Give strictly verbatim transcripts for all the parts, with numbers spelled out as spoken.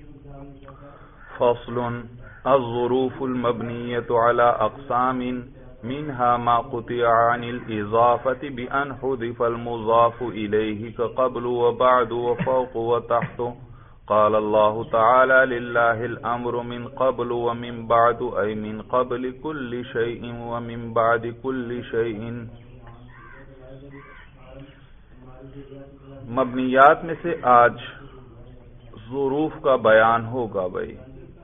فصل الظروف المبنية على أقسام منها ما قطع عن الإضافة بأن حذف المضاف إليه كقبل وبعد وفوق وتحت. قال الله تعالى لله الأمر من قبل ومن بعد أي من قبل كل شيء ومن بعد كل شيء. مبنیات میں سے آج ظروف کا بیان ہوگا. بھائی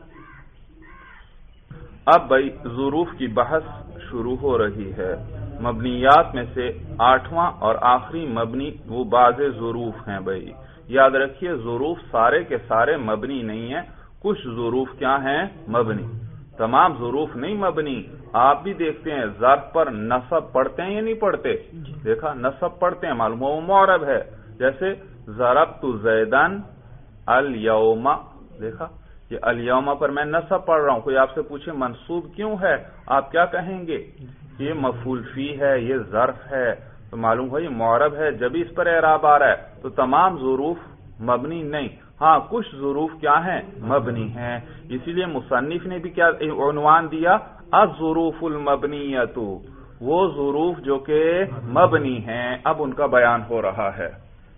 اب بھائی ظروف کی بحث شروع ہو رہی ہے. مبنیات میں سے آٹھواں اور آخری مبنی وہ بعض ظروف ہیں. بھائی یاد رکھیے ظروف سارے کے سارے مبنی نہیں ہیں. کچھ ظروف کیا ہیں؟ مبنی. تمام ظروف نہیں مبنی. آپ بھی دیکھتے ہیں ظرف پر نصب پڑھتے ہیں یا نہیں پڑھتے؟ دیکھا نصب پڑھتے ہیں، معلوم وہ معرب ہے. جیسے ضربت زیدن الیوم، دیکھا یہ الیوم پر میں نصب پڑھ رہا ہوں. کوئی آپ سے پوچھے منصوب کیوں ہے، آپ کیا کہیں گے؟ یہ مفعول فی ہے، یہ ظرف ہے، تو معلوم ہو یہ معرب ہے جبھی اس پر اعراب آ رہا ہے. تو تمام ظروف مبنی نہیں، ہاں کچھ ظروف کیا ہیں؟ مبنی ہیں. اسی لیے مصنف نے بھی کیا عنوان دیا؟ الظروف المبنیۃ، وہ ظروف جو کہ مبنی ہیں. اب ان کا بیان ہو رہا ہے.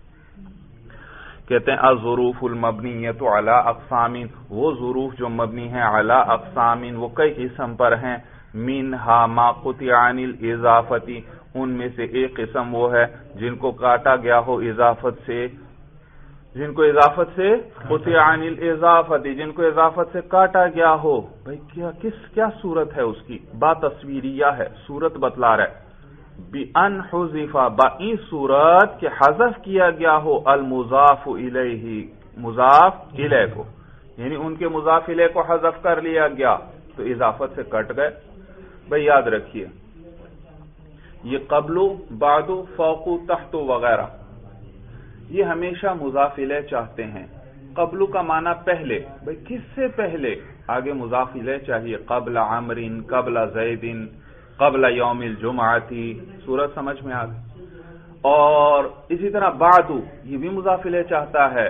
کہتے ہیں الظروف المبنیۃ علی اقسام، وہ ظروف جو مبنی ہیں علی اقسام، وہ کئی قسم پر ہیں. منہا ما قطع عن الاضافۃ، ان میں سے ایک قسم وہ ہے جن کو کاٹا گیا ہو اضافت سے، جن کو اضافت سے قطع عن الاضافۃ، جن کو اضافت سے کاٹا گیا ہو. بھئی کیا کس کیا صورت ہے اس کی؟ با تصویریہ ہے، صورت بتلا رہا ہے. بِأَنْ حُذِفَ، بَإِن صورت کہ حذف کیا گیا ہو المضاف الیہ، مضاف الیہ کو، یعنی ان کے مضاف الیہ کو حذف کر لیا گیا تو اضافت سے کٹ گئے. بھئی یاد رکھیے یہ قبل، بعد، فوق، تحت وغیرہ یہ ہمیشہ مضاف الیہ چاہتے ہیں. قبل کا معنی پہلے، بھئی کس سے پہلے؟ آگے مضاف الیہ چاہیے. قبل عمر، قبل زید، قبل یوم الجمعہ، صورت سمجھ میں آ گئی. اور اسی طرح بعد، یہ بھی مضاف الیہ چاہتا ہے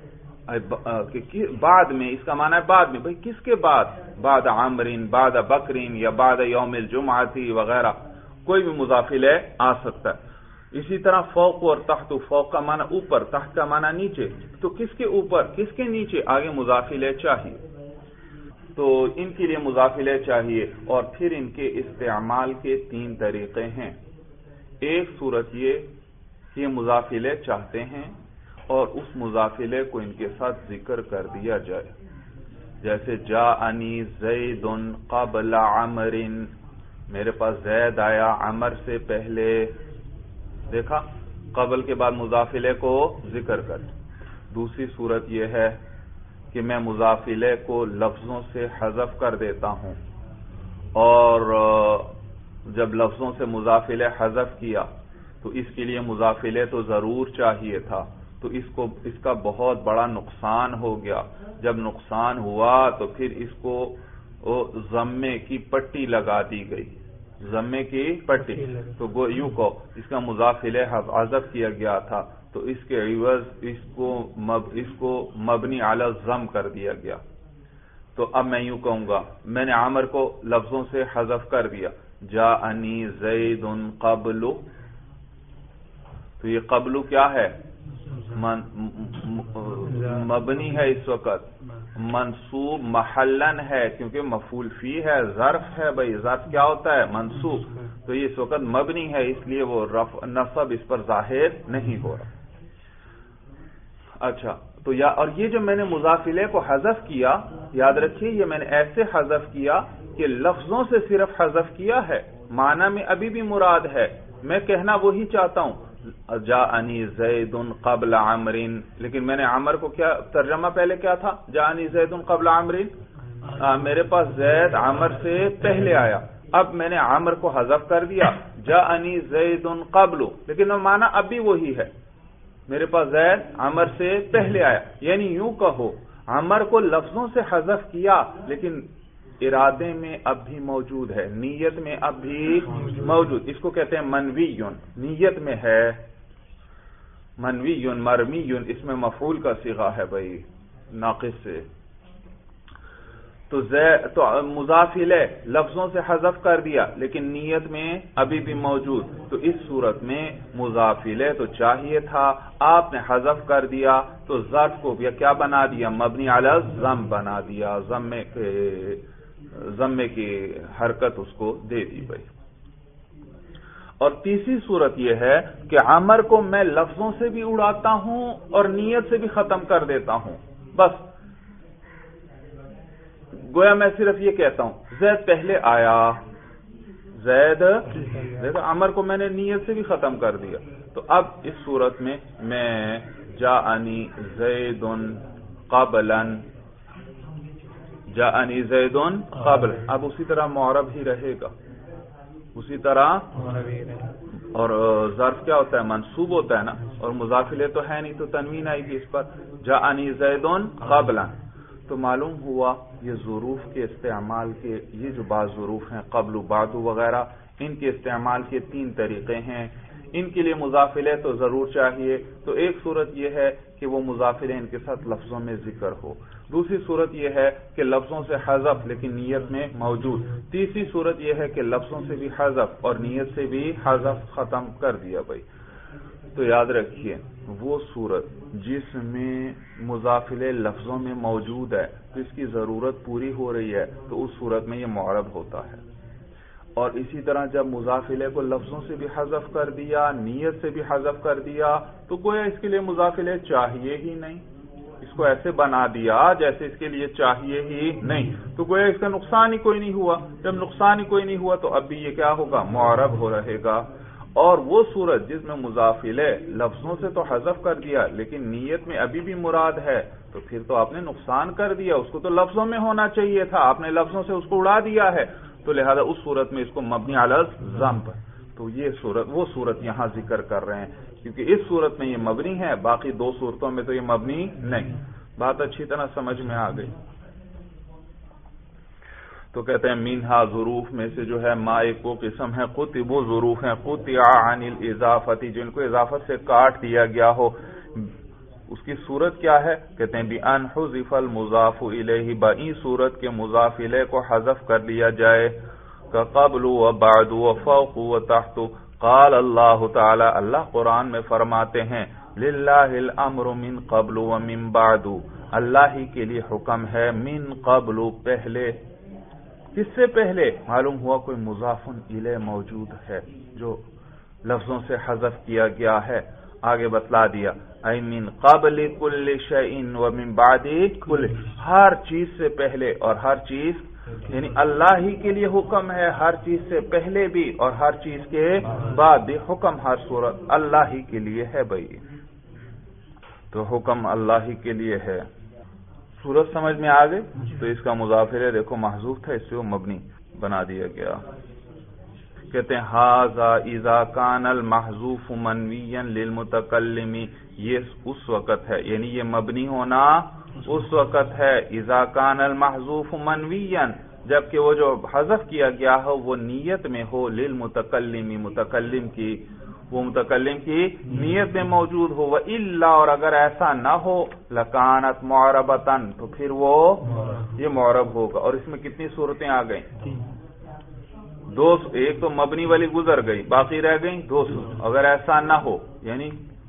کہ بعد میں، اس کا معنی ہے بعد میں. بھئی کس کے بعد؟ بعد عمر، بعد بکر یا بعد یوم الجمعہ وغیرہ، کوئی بھی مضاف الیہ آ سکتا ہے. اسی طرح فوق اور تحت، فوق کا معنی اوپر، تحت کا معنی نیچے. تو کس کے اوپر کس کے نیچے؟ آگے مضاف الیہ چاہیے. تو ان کے لیے مضاف الیہ چاہیے. اور پھر ان کے استعمال کے تین طریقے ہیں. ایک صورت یہ کہ یہ مضاف الیہ چاہتے ہیں اور اس مضاف الیہ کو ان کے ساتھ ذکر کر دیا جائے. جیسے جاءنی زید قبل عمر، میرے پاس زید آیا عمر سے پہلے. دیکھا قبل کے بعد مضاف الیہ کو ذکر کر. دوسری صورت یہ ہے کہ میں مضاف الیہ کو لفظوں سے حذف کر دیتا ہوں، اور جب لفظوں سے مضاف الیہ حذف کیا تو اس کے لیے مضاف الیہ تو ضرور چاہیے تھا، تو اس کو اس کا بہت بڑا نقصان ہو گیا. جب نقصان ہوا تو پھر اس کو ضمے کی پٹی لگا دی گئی، ضمے کی پٹی. تو وہ یوں کو اس کا مضاف الیہ حذف کیا گیا تھا تو اس کے عوض اس کو مب اس کو مبنی علی الضم کر دیا گیا. تو اب میں یوں کہوں گا میں نے عامر کو لفظوں سے حذف کر دیا. جاءنی زید قبل، تو یہ قبل کیا ہے؟ مبنی ہے اس وقت، منصوب محلن ہے کیونکہ مفعول فی ہے، ظرف ہے. بھائی ظرف کیا ہوتا ہے؟ منصوب. تو یہ اس وقت مبنی ہے، اس لیے وہ رفع نصب اس پر ظاہر نہیں ہو رہا. اچھا تو یا اور یہ جو میں نے مضاف الیہ کو حذف کیا، یاد رکھیے یہ میں نے ایسے حذف کیا کہ لفظوں سے صرف حذف کیا ہے، معنی میں ابھی بھی مراد ہے، میں کہنا وہی چاہتا ہوں جاءنی زید قبل عمر، لیکن میں نے عمر کو کیا ترجمہ پہلے کیا تھا؟ جاءنی زید قبل عمر، میرے پاس زید عمر سے پہلے آیا. اب میں نے عمر کو حذف کر دیا، جاءنی زید قبل، لیکن معنی اب بھی وہی ہے، میرے پاس زید عمر سے پہلے آیا. یعنی یوں کہو عمر کو لفظوں سے حذف کیا لیکن ارادے میں اب بھی موجود ہے، نیت میں اب بھی موجود. اس کو کہتے ہیں منویون، نیت میں ہے. منویون مرمیون اس میں مفعول کا صیغہ ہے بھائی، ناقص سے تو تو مضاف الیہ لفظوں سے حذف کر دیا لیکن نیت میں ابھی بھی موجود، تو اس صورت میں مضاف الیہ تو چاہیے تھا، آپ نے حذف کر دیا تو ظرف کو بھی کیا بنا دیا؟ مبنی علی الضم بنا دیا، ضمے کے ضمے کی حرکت اس کو دے دی بھائی۔ اور تیسری صورت یہ ہے کہ عمر کو میں لفظوں سے بھی اڑاتا ہوں اور نیت سے بھی ختم کر دیتا ہوں، بس گویا میں صرف یہ کہتا ہوں زید پہلے آیا، زید عمر کو میں نے نیت سے بھی ختم کر دیا، تو اب اس صورت میں میں جاءنی زید قبلا، جاءنی زید قبل، اب اسی طرح معرب ہی رہے گا، اسی طرح، اور ظرف کیا ہوتا ہے؟ منصوب ہوتا ہے نا، اور مضاف الیہ تو ہے نہیں تو تنوین آئے گی اس پر، جاءنی زید قبلا۔ تو معلوم ہوا یہ ظروف کے استعمال کے، یہ جو بعض ظروف ہیں قبل و بعد وغیرہ، ان کے استعمال کے تین طریقے ہیں۔ ان کے لیے مضاف الیہ تو ضرور چاہیے، تو ایک صورت یہ ہے کہ وہ مضاف الیہ ان کے ساتھ لفظوں میں ذکر ہو، دوسری صورت یہ ہے کہ لفظوں سے حذف لیکن نیت میں موجود، تیسری صورت یہ ہے کہ لفظوں سے بھی حذف اور نیت سے بھی حذف ختم کر دیا بھائی۔ تو یاد رکھیے وہ صورت جس میں مضاف الیہ لفظوں میں موجود ہے تو اس کی ضرورت پوری ہو رہی ہے تو اس صورت میں یہ معرب ہوتا ہے، اور اسی طرح جب مضاف الیہ کو لفظوں سے بھی حذف کر دیا، نیت سے بھی حذف کر دیا، تو گویا اس کے لیے مضاف الیہ چاہیے ہی نہیں، اس کو ایسے بنا دیا جیسے اس کے لیے چاہیے ہی نہیں، تو گویا اس کا نقصان ہی کوئی نہیں ہوا، جب نقصان ہی کوئی نہیں ہوا تو اب بھی یہ کیا ہوگا؟ معرب ہو رہے گا۔ اور وہ صورت جس میں مضاف الیہ لفظوں سے تو حذف کر دیا لیکن نیت میں ابھی بھی مراد ہے، تو پھر تو آپ نے نقصان کر دیا، اس کو تو لفظوں میں ہونا چاہیے تھا، آپ نے لفظوں سے اس کو اڑا دیا ہے، تو لہذا اس صورت میں اس کو مبنی علی الضم پر، تو یہ صورت وہ صورت یہاں ذکر کر رہے ہیں، کیونکہ اس صورت میں یہ مبنی ہے، باقی دو صورتوں میں تو یہ مبنی نہیں۔ بات اچھی طرح سمجھ میں آ گئی؟ تو کہتے ہیں منہا ظروف میں سے جو ہے ما ایک وہ قسم ہے قطب وہ ظروف ہیں قطع عن الاضافتی، جن کو اضافت سے کاٹ دیا گیا ہو، اس کی صورت کیا ہے؟ کہتے ہیں بِأَنْ حُذِفَ الْمُضَافُ إِلَيْهِ، بَإِن صورت کے مضاف الیہ کو حذف کر لیا جائے، كَقَبْلُ وَبَعْدُ وَفَوْقُ وَتَحْتُ۔ قال اللہ تعالی، اللہ قرآن میں فرماتے ہیں لِلَّهِ الْأَمْرُ مِن قَبْلُ وَمِن بَعْدُ، اللہ ہی کے لیے حکم ہے من قبل پہلے، کس سے پہلے؟ معلوم ہوا کوئی مضاف الیہ موجود ہے جو لفظوں سے حذف کیا گیا ہے، آگے بتلا دیا اَيْ مِن قَبْلِ كُلِّ شَيْءٍ وَمِن بَعْدِ كُلِّ، ہر چیز سے پہلے اور ہر چیز، یعنی اللہ ہی کے لیے حکم ہے ہر چیز سے پہلے بھی اور ہر چیز کے بعد بھی، حکم ہر صورت اللہ ہی کے لیے ہے بھائی، تو حکم اللہ ہی کے لیے ہے۔ صورت سمجھ میں آ گئی؟ تو اس کا مضاف الیہ دیکھو محذوف تھا، اس سے وہ مبنی بنا دیا گیا۔ کہتے ہیں ھذا اذا کان المحذوف منویا للمتکلم، یہ اس وقت ہے، یعنی یہ مبنی ہونا اس وقت ہے اذا کان المحذوف منویا، جبکہ وہ جو حذف کیا گیا ہو وہ نیت میں ہو، للمتکلم، متکلم کی، وہ متکلم کی نیت میں موجود ہو، وَإِلَّا، اور اگر ایسا نہ ہو، لَكَانَتْ مُعْرَبَةً، تو پھر وہ یہ معرب ہوگا۔ اور اس میں کتنی صورتیں آ گئیں؟ دو، ایک تو مبنی والی گزر گئی، باقی رہ گئیں دو صورت۔ اگر ایسا نہ ہو یعنی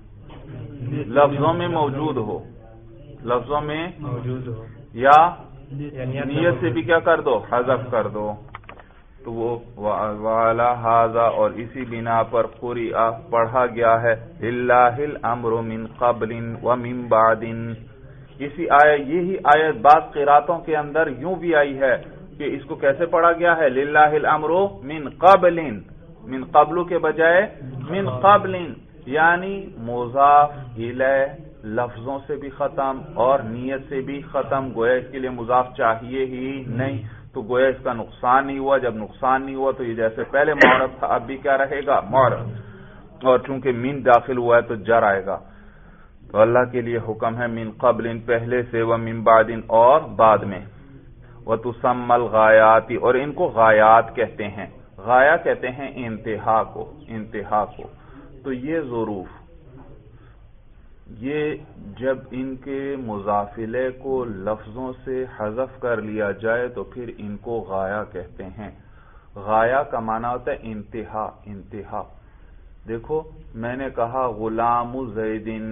لفظوں میں موجود ہو، لفظوں میں موجود ہو، یا نیت سے بھی کیا کر دو؟ حذف کر دو، تو وہ وَعَلَى هَذَا، اور اسی بنا پر قُرِئَ پڑھا گیا ہے لِلَّهِ الْأَمْرُ مِن قَبْلٍ وَمِن بَعْدٍ۔ اسی آیت، یہی آیت بعض قراتوں کے اندر یوں بھی آئی ہے کہ اس کو کیسے پڑھا گیا ہے؟ لِلَّهِ الْأَمْرُ مِن قَبْلٍ، من قبل کے بجائے من قبل، یعنی مضاف الیہ لفظوں سے بھی ختم اور نیت سے بھی ختم، گویا اس کے لیے مضاف چاہیے ہی نہیں، تو گویا اس کا نقصان نہیں ہوا، جب نقصان نہیں ہوا تو یہ جیسے پہلے معرب تھا اب بھی کیا رہے گا؟ معرب، اور چونکہ من داخل ہوا ہے تو جر آئے گا، تو اللہ کے لیے حکم ہے من قبل پہلے سے، ومن بعد اور بعد میں، وتسمى الغایات، اور ان کو غایات کہتے ہیں، غایہ کہتے ہیں انتہا کو، انتہا کو، تو یہ ظروف یہ جب ان کے مضافلے کو لفظوں سے حذف کر لیا جائے تو پھر ان کو غایا کہتے ہیں۔ غایا کا معنی ہوتا ہے انتہا، انتہا۔ دیکھو میں نے کہا غلام زیدن،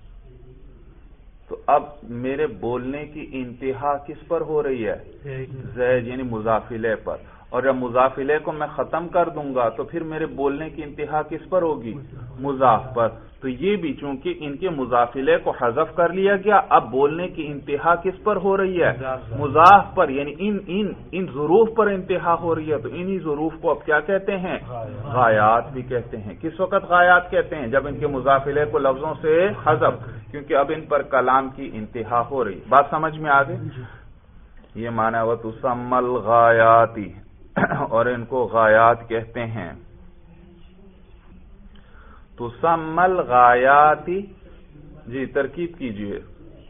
تو اب میرے بولنے کی انتہا کس پر ہو رہی ہے؟ زید یعنی مضافلے پر، اور جب مضافلے کو میں ختم کر دوں گا تو پھر میرے بولنے کی انتہا کس پر ہوگی؟ مضاف پر۔ تو یہ بھی چونکہ ان کے مضافلے کو حذف کر لیا گیا، اب بولنے کی انتہا کس پر ہو رہی ہے؟ مضاف پر، یعنی ان ان ان ظروف پر انتہا ہو رہی ہے، تو انہی ظروف کو اب کیا کہتے ہیں؟ غایات بھی کہتے ہیں۔ کس وقت غایات کہتے ہیں؟ جب ان کے مضافلے کو لفظوں سے حذف، کیونکہ اب ان پر کلام کی انتہا ہو رہی۔ بات سمجھ میں آ گئی؟ یہ معنی وہ تسمى الغایاتی، اور ان کو غایات کہتے ہیں۔ تسمى الغایاتی، جی ترکیب کیجئے۔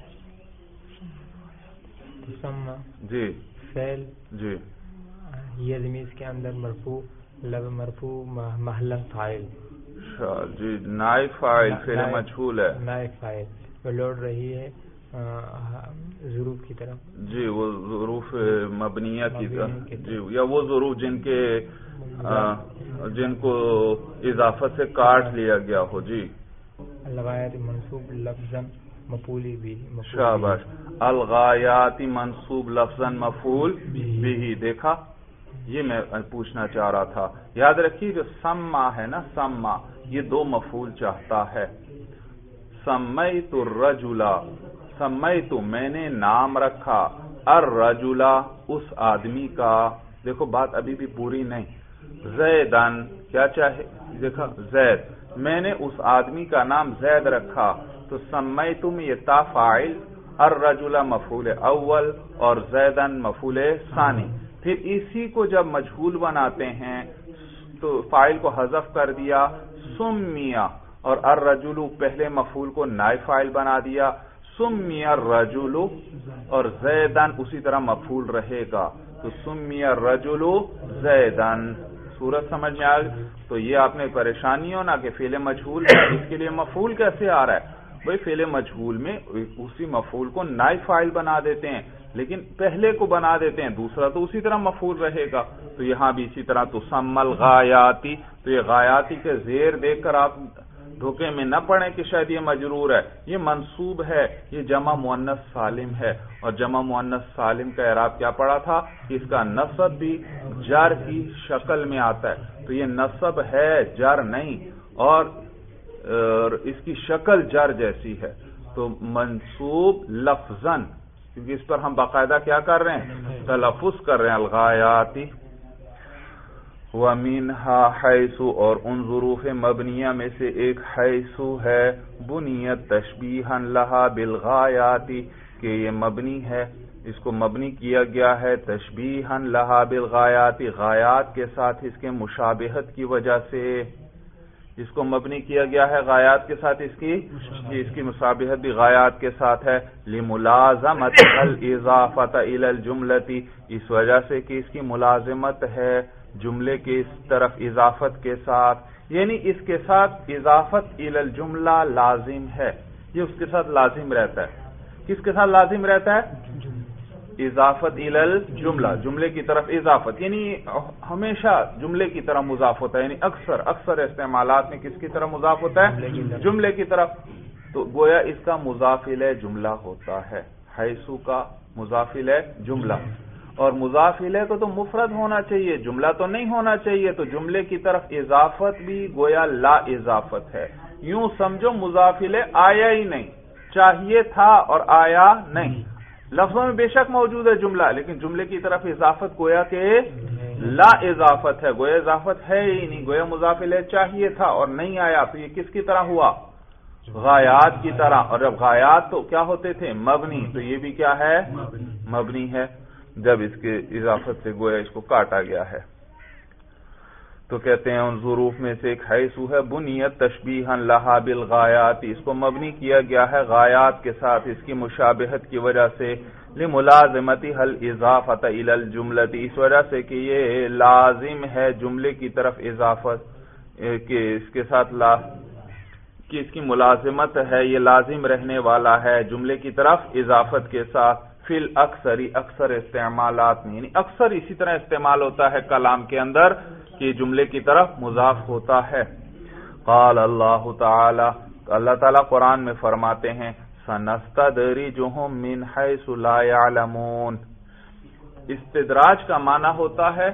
تسمى جی فعل، جی یہ ضمیر کے اندر مرفوع، لب مرفوع محلا فاعل، جی نائب فاعل فعل مجہول ہے، نائب فاعل، وہ لوٹ رہی ہے ظروف کی طرف، جی وہ ظروف مبنیہ کی طرف، جی یا وہ ظروف جن کے جن کو اضافت سے کاٹ لیا گیا ہو۔ جی الغایات منصوب لفظاً مفعول بھی، شاباش، الغایات منصوب لفظاً مفعول بھی۔ دیکھا، یہ میں پوچھنا چاہ رہا تھا۔ یاد رکھیے جو سما ہے نا، سما یہ دو مفعول چاہتا ہے۔ سمیت الرجل، سمیت میں نے نام رکھا، الرجل اس آدمی کا، دیکھو بات ابھی بھی پوری نہیں، زیدن کیا چاہے، دیکھا زید، میں نے اس آدمی کا نام زید رکھا، تو سمیت میں یہ تا فاعل، الرجل مفعول اول اور زیدن مفعول ثانی۔ پھر اسی کو جب مجہول بناتے ہیں تو فاعل کو حذف کر دیا، سمیہ، اور الرجل پہلے مفعول کو نائب فاعل بنا دیا، سمی الرجل، اور زیدن اسی طرح مفعول رہے گا، تو سمی الرجل زیدن۔ صورت سمجھ میں آ گئی؟ تو یہ آپ نے پریشانی ہو نا کہ فعل مجہول ہے، اس کے لیے مفعول کیسے آ رہا ہے؟ بھئی فعل مجہول میں اسی مفعول کو نائب فاعل بنا دیتے ہیں، لیکن پہلے کو بنا دیتے ہیں، دوسرا تو اسی طرح مفعول رہے گا۔ تو یہاں بھی اسی طرح تسمى الغایاتی، تو یہ غایاتی کے زیر دیکھ کر آپ دھوکے میں نہ پڑیں کہ شاید یہ مجرور ہے، یہ منصوب ہے، یہ جمع مؤنث سالم ہے، اور جمع مؤنث سالم کا اعراب کیا پڑا تھا کہ اس کا نصب بھی جر کی شکل میں آتا ہے، تو یہ نصب ہے جر نہیں، اور اس کی شکل جر جیسی ہے، تو منصوب لفظاً، کیونکہ اس پر ہم باقاعدہ کیا کر رہے ہیں؟ تلفظ کر رہے ہیں، الغایاتی۔ وَمِنْهَا حَيْثُ، اور ان ظروف مبنیہ میں سے ایک حیث ہے، بنیت تشبیہا لہا بالغایاتی، کہ یہ مبنی ہے، اس کو مبنی کیا گیا ہے تشبیہا لہا بالغایاتی، غایات کے ساتھ اس کے مشابہت کی وجہ سے، اس کو مبنی کیا گیا ہے غایات کے ساتھ اس کی اس کی مشابہت بھی غایات کے ساتھ ہے، لملازمت الاضافۃ الی الجملۃ، اس وجہ سے کہ اس کی ملازمت ہے جملے کی اس طرف اضافت کے ساتھ، یعنی اس کے ساتھ اضافت الی الجملہ لازم ہے، یہ اس کے ساتھ لازم رہتا ہے۔ کس کے ساتھ لازم رہتا ہے؟ اضافت الی الجملہ، جملے کی طرف اضافت، یعنی ہمیشہ جملے کی طرف مضاف ہوتا ہے، یعنی اکثر اکثر استعمالات میں کس کی طرف مضاف ہوتا ہے؟ جملے کی طرف، تو گویا اس کا مضاف الی جملہ ہوتا ہے، حیث کا مضاف الی جملہ، اور مضاف الیہ کو تو مفرد ہونا چاہیے، جملہ تو نہیں ہونا چاہیے، تو جملے کی طرف اضافت بھی گویا لا اضافت ہے، یوں سمجھو مضاف الیہ آیا ہی نہیں، چاہیے تھا اور آیا نہیں، لفظوں میں بے شک موجود ہے جملہ، لیکن جملے کی طرف اضافت گویا کہ لا اضافت ہے، گویا اضافت ہے ہی نہیں، گویا مضاف الیہ چاہیے تھا اور نہیں آیا، تو یہ کس کی طرح ہوا؟ غایات کی طرح، اور جب غایات تو کیا ہوتے تھے؟ مبنی، تو یہ بھی کیا ہے؟ مبنی ہے، جب اس کے اضافت سے گویا اس کو کاٹا گیا ہے۔ تو کہتے ہیں ان ظروف میں سے ایک حیث ہے، بنیت تشبیہا لہا بالغایات، اس کو مبنی کیا گیا ہے غایات کے ساتھ اس کی مشابہت کی وجہ سے، لملازمتها الاضافۃ الی الجملۃ، اس وجہ سے کہ یہ لازم ہے جملے کی طرف اضافت، کہ اس کے ساتھ لا کہ اس کی ملازمت ہے، یہ لازم رہنے والا ہے جملے کی طرف اضافت کے ساتھ، فی الاکثری اکثر استعمالات میں، یعنی اکثر اسی طرح استعمال ہوتا ہے کلام کے اندر کہ جملے کی طرف مضاف ہوتا ہے۔ قال اللہ تعالی، اللہ تعالی قرآن میں فرماتے ہیں سنستدرجہم من حیث لا یعلمون۔ استدراج کا معنی ہوتا ہے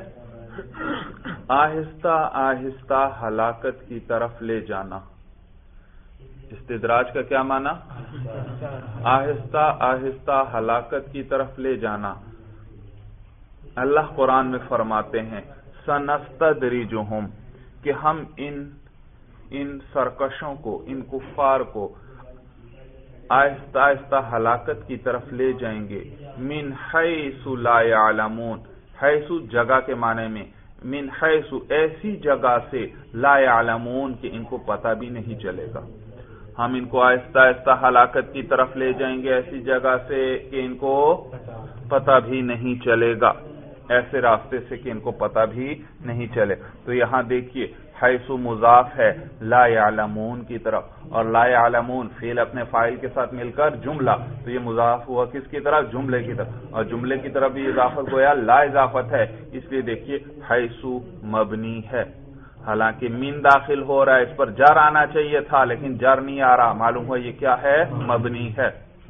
آہستہ آہستہ ہلاکت کی طرف لے جانا۔ استدراج کا کیا معنی؟ آہستہ آہستہ ہلاکت کی طرف لے جانا۔ اللہ قرآن میں فرماتے ہیں سنستدرجہم، کہ ہم ان ان سرکشوں کو، ان کفار کو آہستہ آہستہ ہلاکت کی طرف لے جائیں گے۔ من حیث لا یعلمون، حیث جگہ کے معنی میں، من حیث ایسی جگہ سے، لا یعلمون کہ ان کو پتہ بھی نہیں چلے گا۔ ہم ان کو آہستہ آہستہ ہلاکت کی طرف لے جائیں گے ایسی جگہ سے کہ ان کو پتہ بھی نہیں چلے گا، ایسے راستے سے کہ ان کو پتہ بھی نہیں چلے۔ تو یہاں دیکھیے حیث مضاف ہے لا یعلمون کی طرف، اور لا یعلمون فعل اپنے فاعل کے ساتھ مل کر جملہ، تو یہ مضاف ہوا کس کی طرف؟ جملے کی طرف، اور جملے کی طرف بھی اضافت گویا لا اضافت ہے، اس لیے دیکھیے حیث مبنی ہے، حالانکہ من داخل ہو رہا ہے، اس پر جر آنا چاہیے تھا لیکن جر نہیں آ رہا، معلوم ہوا یہ کیا ہے؟ مبنی ہے۔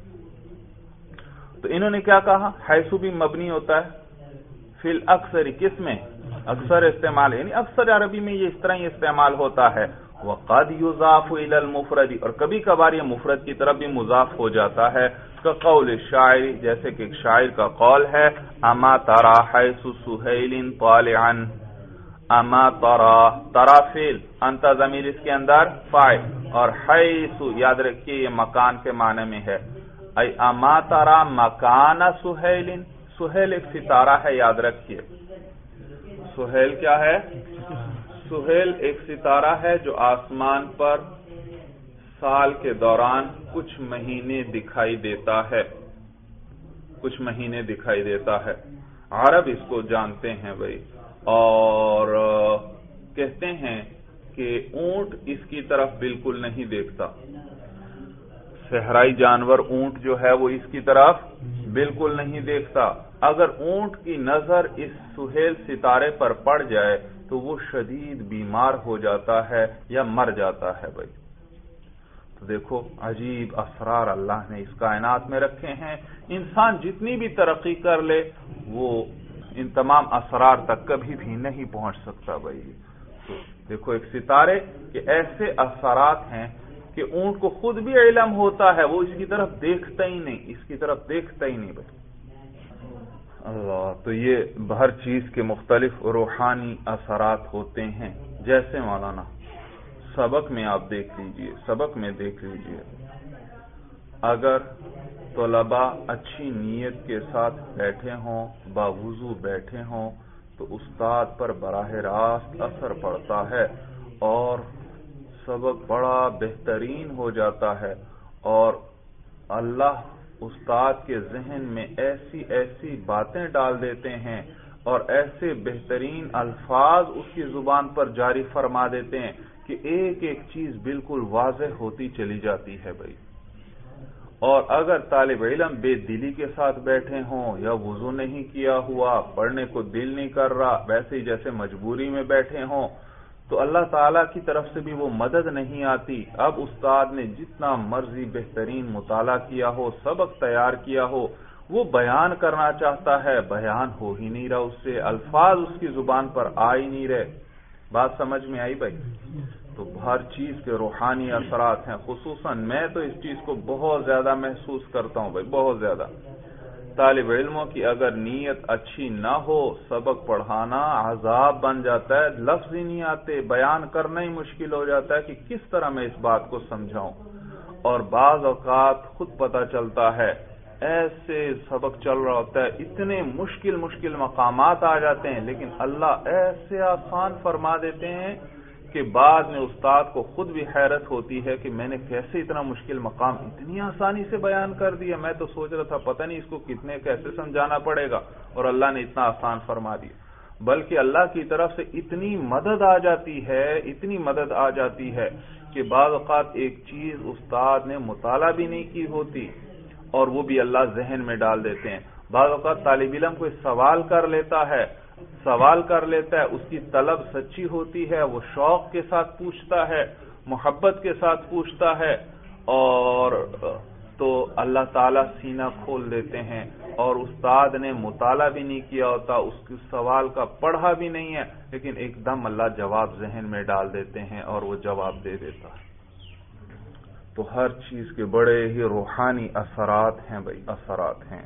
تو انہوں نے کیا کہا؟ حیث بھی مبنی ہوتا ہے فی الاکثر، کس میں؟ اکثر استعمال، یعنی اکثر عربی میں یہ اس طرح ہی استعمال ہوتا ہے۔ وقد یضاف الی المفرد، اور کبھی کبھار یہ مفرد کی طرف بھی مضاف ہو جاتا ہے، کقول الشاعر، جیسے کہ ایک شاعر کا قول ہے اما ترى حیث سہیل طالعا، اما ترى، ترى فعل، انت ضمیر اس کے اندر فاعل، اور حیث یاد رکھیے یہ مکان کے معنی میں ہے، ای اما ترى مکان سہیل، سہیل ایک ستارہ ہے، یاد رکھیے سہیل کیا ہے؟ سہیل ایک ستارہ ہے جو آسمان پر سال کے دوران کچھ مہینے دکھائی دیتا ہے، کچھ مہینے دکھائی دیتا ہے، عرب اس کو جانتے ہیں بھائی، اور کہتے ہیں کہ اونٹ اس کی طرف بالکل نہیں دیکھتا، صحرائی جانور اونٹ جو ہے وہ اس کی طرف بالکل نہیں دیکھتا، اگر اونٹ کی نظر اس سہیل ستارے پر پڑ جائے تو وہ شدید بیمار ہو جاتا ہے یا مر جاتا ہے بھائی۔ تو دیکھو عجیب اسرار اللہ نے اس کائنات میں رکھے ہیں، انسان جتنی بھی ترقی کر لے وہ ان تمام اسرار تک کبھی بھی نہیں پہنچ سکتا بھائی۔ تو دیکھو ایک ستارے کے ایسے اثرات ہیں کہ اونٹ کو خود بھی علم ہوتا ہے، وہ اس کی طرف دیکھتا ہی نہیں، اس کی طرف دیکھتا ہی نہیں بھائی۔ اللہ، تو یہ ہر چیز کے مختلف روحانی اثرات ہوتے ہیں، جیسے مولانا سبق میں آپ دیکھ لیجئے، سبق میں دیکھ لیجئے اگر طلباء اچھی نیت کے ساتھ بیٹھے ہوں، باوضو بیٹھے ہوں، تو استاد پر براہ راست اثر پڑتا ہے اور سبق بڑا بہترین ہو جاتا ہے، اور اللہ استاد کے ذہن میں ایسی ایسی باتیں ڈال دیتے ہیں اور ایسے بہترین الفاظ اس کی زبان پر جاری فرما دیتے ہیں کہ ایک ایک چیز بالکل واضح ہوتی چلی جاتی ہے بھائی۔ اور اگر طالب علم بے دلی کے ساتھ بیٹھے ہوں یا وضو نہیں کیا ہوا، پڑھنے کو دل نہیں کر رہا، ویسے ہی جیسے مجبوری میں بیٹھے ہوں، تو اللہ تعالیٰ کی طرف سے بھی وہ مدد نہیں آتی۔ اب استاد نے جتنا مرضی بہترین مطالعہ کیا ہو، سبق تیار کیا ہو، وہ بیان کرنا چاہتا ہے، بیان ہو ہی نہیں رہا اس سے، الفاظ اس کی زبان پر آ ہی نہیں رہے۔ بات سمجھ میں آئی بھائی؟ تو ہر چیز کے روحانی اثرات ہیں، خصوصاً میں تو اس چیز کو بہت زیادہ محسوس کرتا ہوں بھائی، بہت زیادہ۔ طالب علموں کی اگر نیت اچھی نہ ہو، سبق پڑھانا عذاب بن جاتا ہے، لفظ ہی نہیں آتے، بیان کرنا ہی مشکل ہو جاتا ہے کہ کس طرح میں اس بات کو سمجھاؤں، اور بعض اوقات خود پتہ چلتا ہے ایسے سبق چل رہا ہوتا ہے، اتنے مشکل مشکل مقامات آ جاتے ہیں، لیکن اللہ ایسے آسان فرما دیتے ہیں کہ بعد میں استاد کو خود بھی حیرت ہوتی ہے کہ میں نے کیسے اتنا مشکل مقام اتنی آسانی سے بیان کر دیا، میں تو سوچ رہا تھا پتہ نہیں اس کو کتنے کیسے سمجھانا پڑے گا، اور اللہ نے اتنا آسان فرما دیا۔ بلکہ اللہ کی طرف سے اتنی مدد آ جاتی ہے اتنی مدد آ جاتی ہے کہ بعض اوقات ایک چیز استاد نے مطالعہ بھی نہیں کی ہوتی اور وہ بھی اللہ ذہن میں ڈال دیتے ہیں. بعض اوقات طالب علم کوئی سوال کر لیتا ہے سوال کر لیتا ہے اس کی طلب سچی ہوتی ہے, وہ شوق کے ساتھ پوچھتا ہے, محبت کے ساتھ پوچھتا ہے, اور تو اللہ تعالیٰ سینہ کھول دیتے ہیں, اور استاد نے مطالعہ بھی نہیں کیا ہوتا, اس کے سوال کا پڑھا بھی نہیں ہے, لیکن ایک دم اللہ جواب ذہن میں ڈال دیتے ہیں اور وہ جواب دے دیتا ہے. تو ہر چیز کے بڑے ہی روحانی اثرات ہیں بھائی, اثرات ہیں.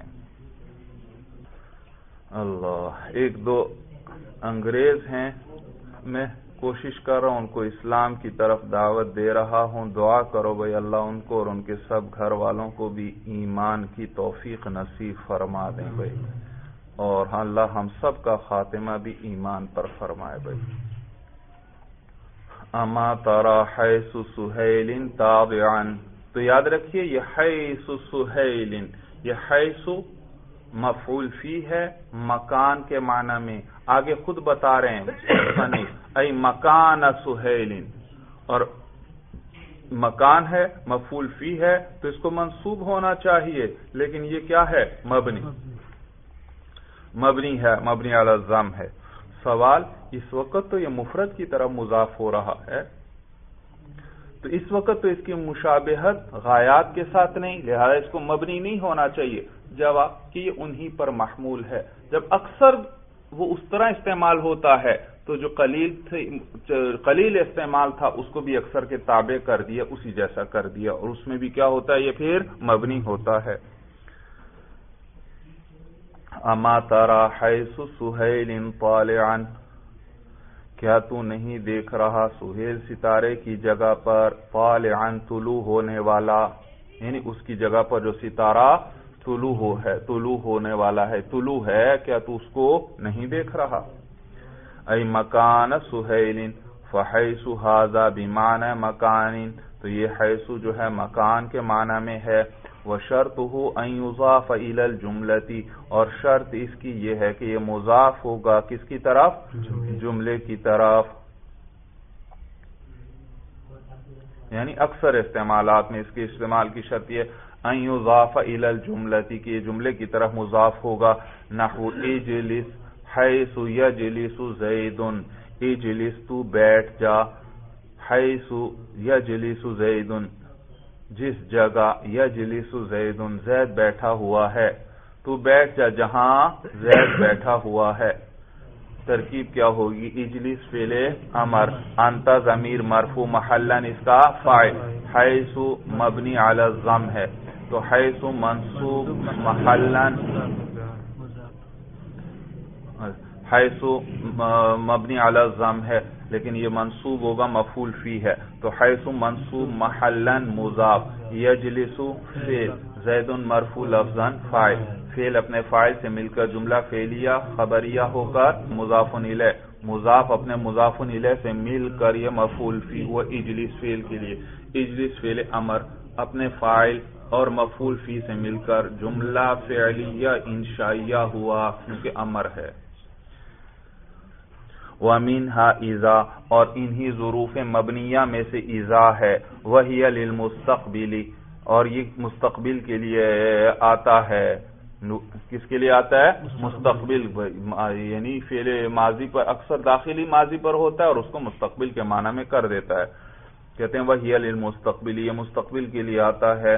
اللہ, ایک دو انگریز ہیں, میں کوشش کر رہا ہوں ان کو اسلام کی طرف دعوت دے رہا ہوں. دعا کرو بھائی اللہ ان کو اور ان کے سب گھر والوں کو بھی ایمان کی توفیق نصیب فرما دیں بھائی, اور اللہ ہم سب کا خاتمہ بھی ایمان پر فرمائے بھائی. اما ترى حیث سہیل تابعا, تو یاد رکھیے یہ حیث سہیل, یہ حیث مفعول فی ہے مکان کے معنی میں, آگے خود بتا رہے ہیں ای مکان سہیل, اور مکان ہے مفعول فی ہے تو اس کو منصوب ہونا چاہیے, لیکن یہ کیا ہے مبنی مبنی ہے, مبنی علی الضم ہے. سوال اس وقت تو یہ مفرد کی طرف مضاف ہو رہا ہے, تو اس وقت تو اس کی مشابہت غایات کے ساتھ نہیں, لہذا اس کو مبنی نہیں ہونا چاہیے. جواب کہ یہ انہی پر محمول ہے. جب اکثر وہ اس طرح استعمال ہوتا ہے تو جو قلیل تھے قلیل استعمال تھا اس کو بھی اکثر کے تابع کر دیا, اسی جیسا کر دیا, اور اس میں بھی کیا ہوتا ہے, یہ پھر مبنی ہوتا ہے. اما ترى حیث سہیل طالعا, کیا تو نہیں دیکھ رہا سہیل ستارے کی جگہ پر, طالعا طلوع ہونے والا, یعنی اس کی جگہ پر جو ستارہ طلوع ہو ہے, طلوع ہونے والا ہے, طلوع ہے, کیا تو اس کو نہیں دیکھ رہا. ای مکان سہیل فحیث ھذا بمعنی مکان, تو یہ حیث جو ہے مکان کے معنی میں ہے. وشرطه ان یضاف الی الجملۃ, اور شرط اس کی یہ ہے کہ یہ مضاف ہوگا کس کی طرف, جملے کی طرف. یعنی اکثر استعمالات میں اس کے استعمال کی شرط یہ ان یضاف الی الجملۃ کہ یہ جملے کی طرف مضاف ہوگا. نحو اجلس حیث یجلس زید, اجلس تو بیٹھ جا, حیث یجلس زید جس جگہ, یجلس زید زید بیٹھا ہوا ہے, تو بیٹھ جا جہاں زید بیٹھا ہوا ہے. ترکیب کیا ہوگی, اجلس فعل امر, انت ضمیر مرفوع محلا اس کا فاعل, حیث مبنی علی الضم ہے, تو حیث منصوب محلا, حیث مبنی علی الضم ہے لیکن یہ منصوب ہوگا مفعول فی ہے, تو حیث منصوب محلا مضاف, یجلس فعل, زید مرفوع لفظا فاعل, فعل اپنے فاعل سے مل کر جملہ فعلیہ خبریہ ہو کر مضاف الیہ, مضاف اپنے مضاف الیہ سے مل کر یہ مفعول فی ہوا اجلس فعل کے لیے. اجلس فعل امر اپنے فاعل اور مفعول فی سے مل کر جملہ فعلیہ انشائیہ ہوا کیونکہ امر ہے. وَمِنْهَا اِذَا, اور انہی ظروف مبنیہ میں سے اذا ہے. وَهِيَ لِلْمُسْتَقْبِلِ, اور یہ مستقبل کے لیے آتا ہے. کس کے لیے آتا ہے, مستقبل, یعنی فعل ماضی پر اکثر داخلی ماضی پر ہوتا ہے اور اس کو مستقبل کے معنی میں کر دیتا ہے. کہتے ہیں وَهِيَ لِلْمُسْتَقْبِلِ, یہ مستقبل کے لیے آتا ہے.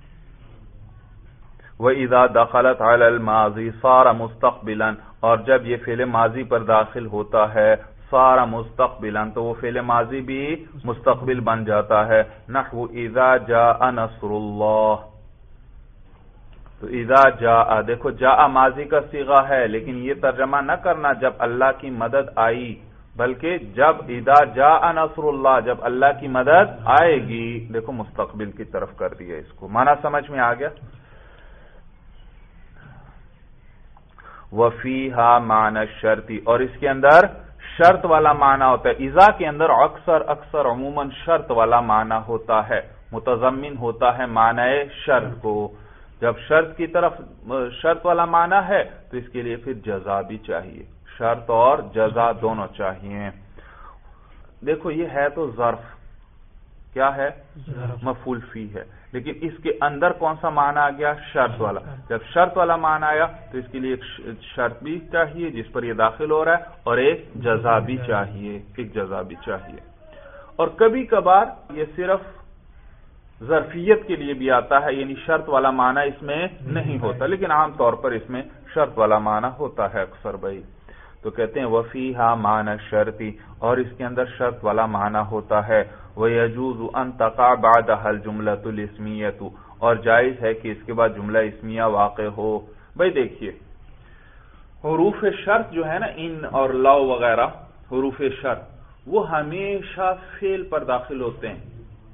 وَإِذَا دَخَلَتْ عَلَى الْمَاضِي صَارَ مُسْتَقْبِلًا, اور جب یہ فعل ماضی پر داخل ہوتا ہے صار مستقبلا, تو وہ فعل ماضی بھی مستقبل بن جاتا ہے. نحو اذا جاء نصر اللہ, تو اذا جاء, دیکھو جاء ماضی کا صیغہ ہے لیکن یہ ترجمہ نہ کرنا جب اللہ کی مدد آئی, بلکہ جب اذا جاء نصر اللہ, جب اللہ کی مدد آئے گی. دیکھو مستقبل کی طرف کر دیا اس کو, معنی سمجھ میں آ گیا. وفیہا معنی الشرطی, اور اس کے اندر شرط والا معنی ہوتا ہے. اذا کے اندر اکثر اکثر عموماً شرط والا معنی ہوتا ہے, متضمن ہوتا ہے معنی شرط کو. جب شرط کی طرف شرط والا معنی ہے تو اس کے لیے پھر جزا بھی چاہیے, شرط اور جزا دونوں چاہیے. دیکھو یہ ہے تو ظرف، کیا ہے؟ مفعول فی ہے، لیکن اس کے اندر کون سا معنی آ گیا؟ شرط والا. جب شرط والا معنی آیا تو اس کے لیے ایک شرط بھی چاہیے جس پر یہ داخل ہو رہا ہے، اور ایک جزا بھی چاہیے، ایک جزا بھی چاہیے. اور کبھی کبھار یہ صرف ظرفیت کے لیے بھی آتا ہے، یعنی شرط والا معنی اس میں نہیں ہوتا، لیکن عام طور پر اس میں شرط والا معنی ہوتا ہے اکثر. بھائی تو کہتے ہیں وفیہا معنی شرطی، اور اس کے اندر شرط والا معنی ہوتا ہے. وَيَجُوزُ أَن تَقَعَ بَعْدَهَا الْجُمْلَةُ الْإِسْمِيَّةُ، اور جائز ہے کہ اس کے بعد جملہ اسمیہ واقع ہو. بھائی دیکھیے حروف شرط جو ہے نا، ان اور لو وغیرہ حروف شرط، وہ ہمیشہ فعل پر داخل ہوتے ہیں.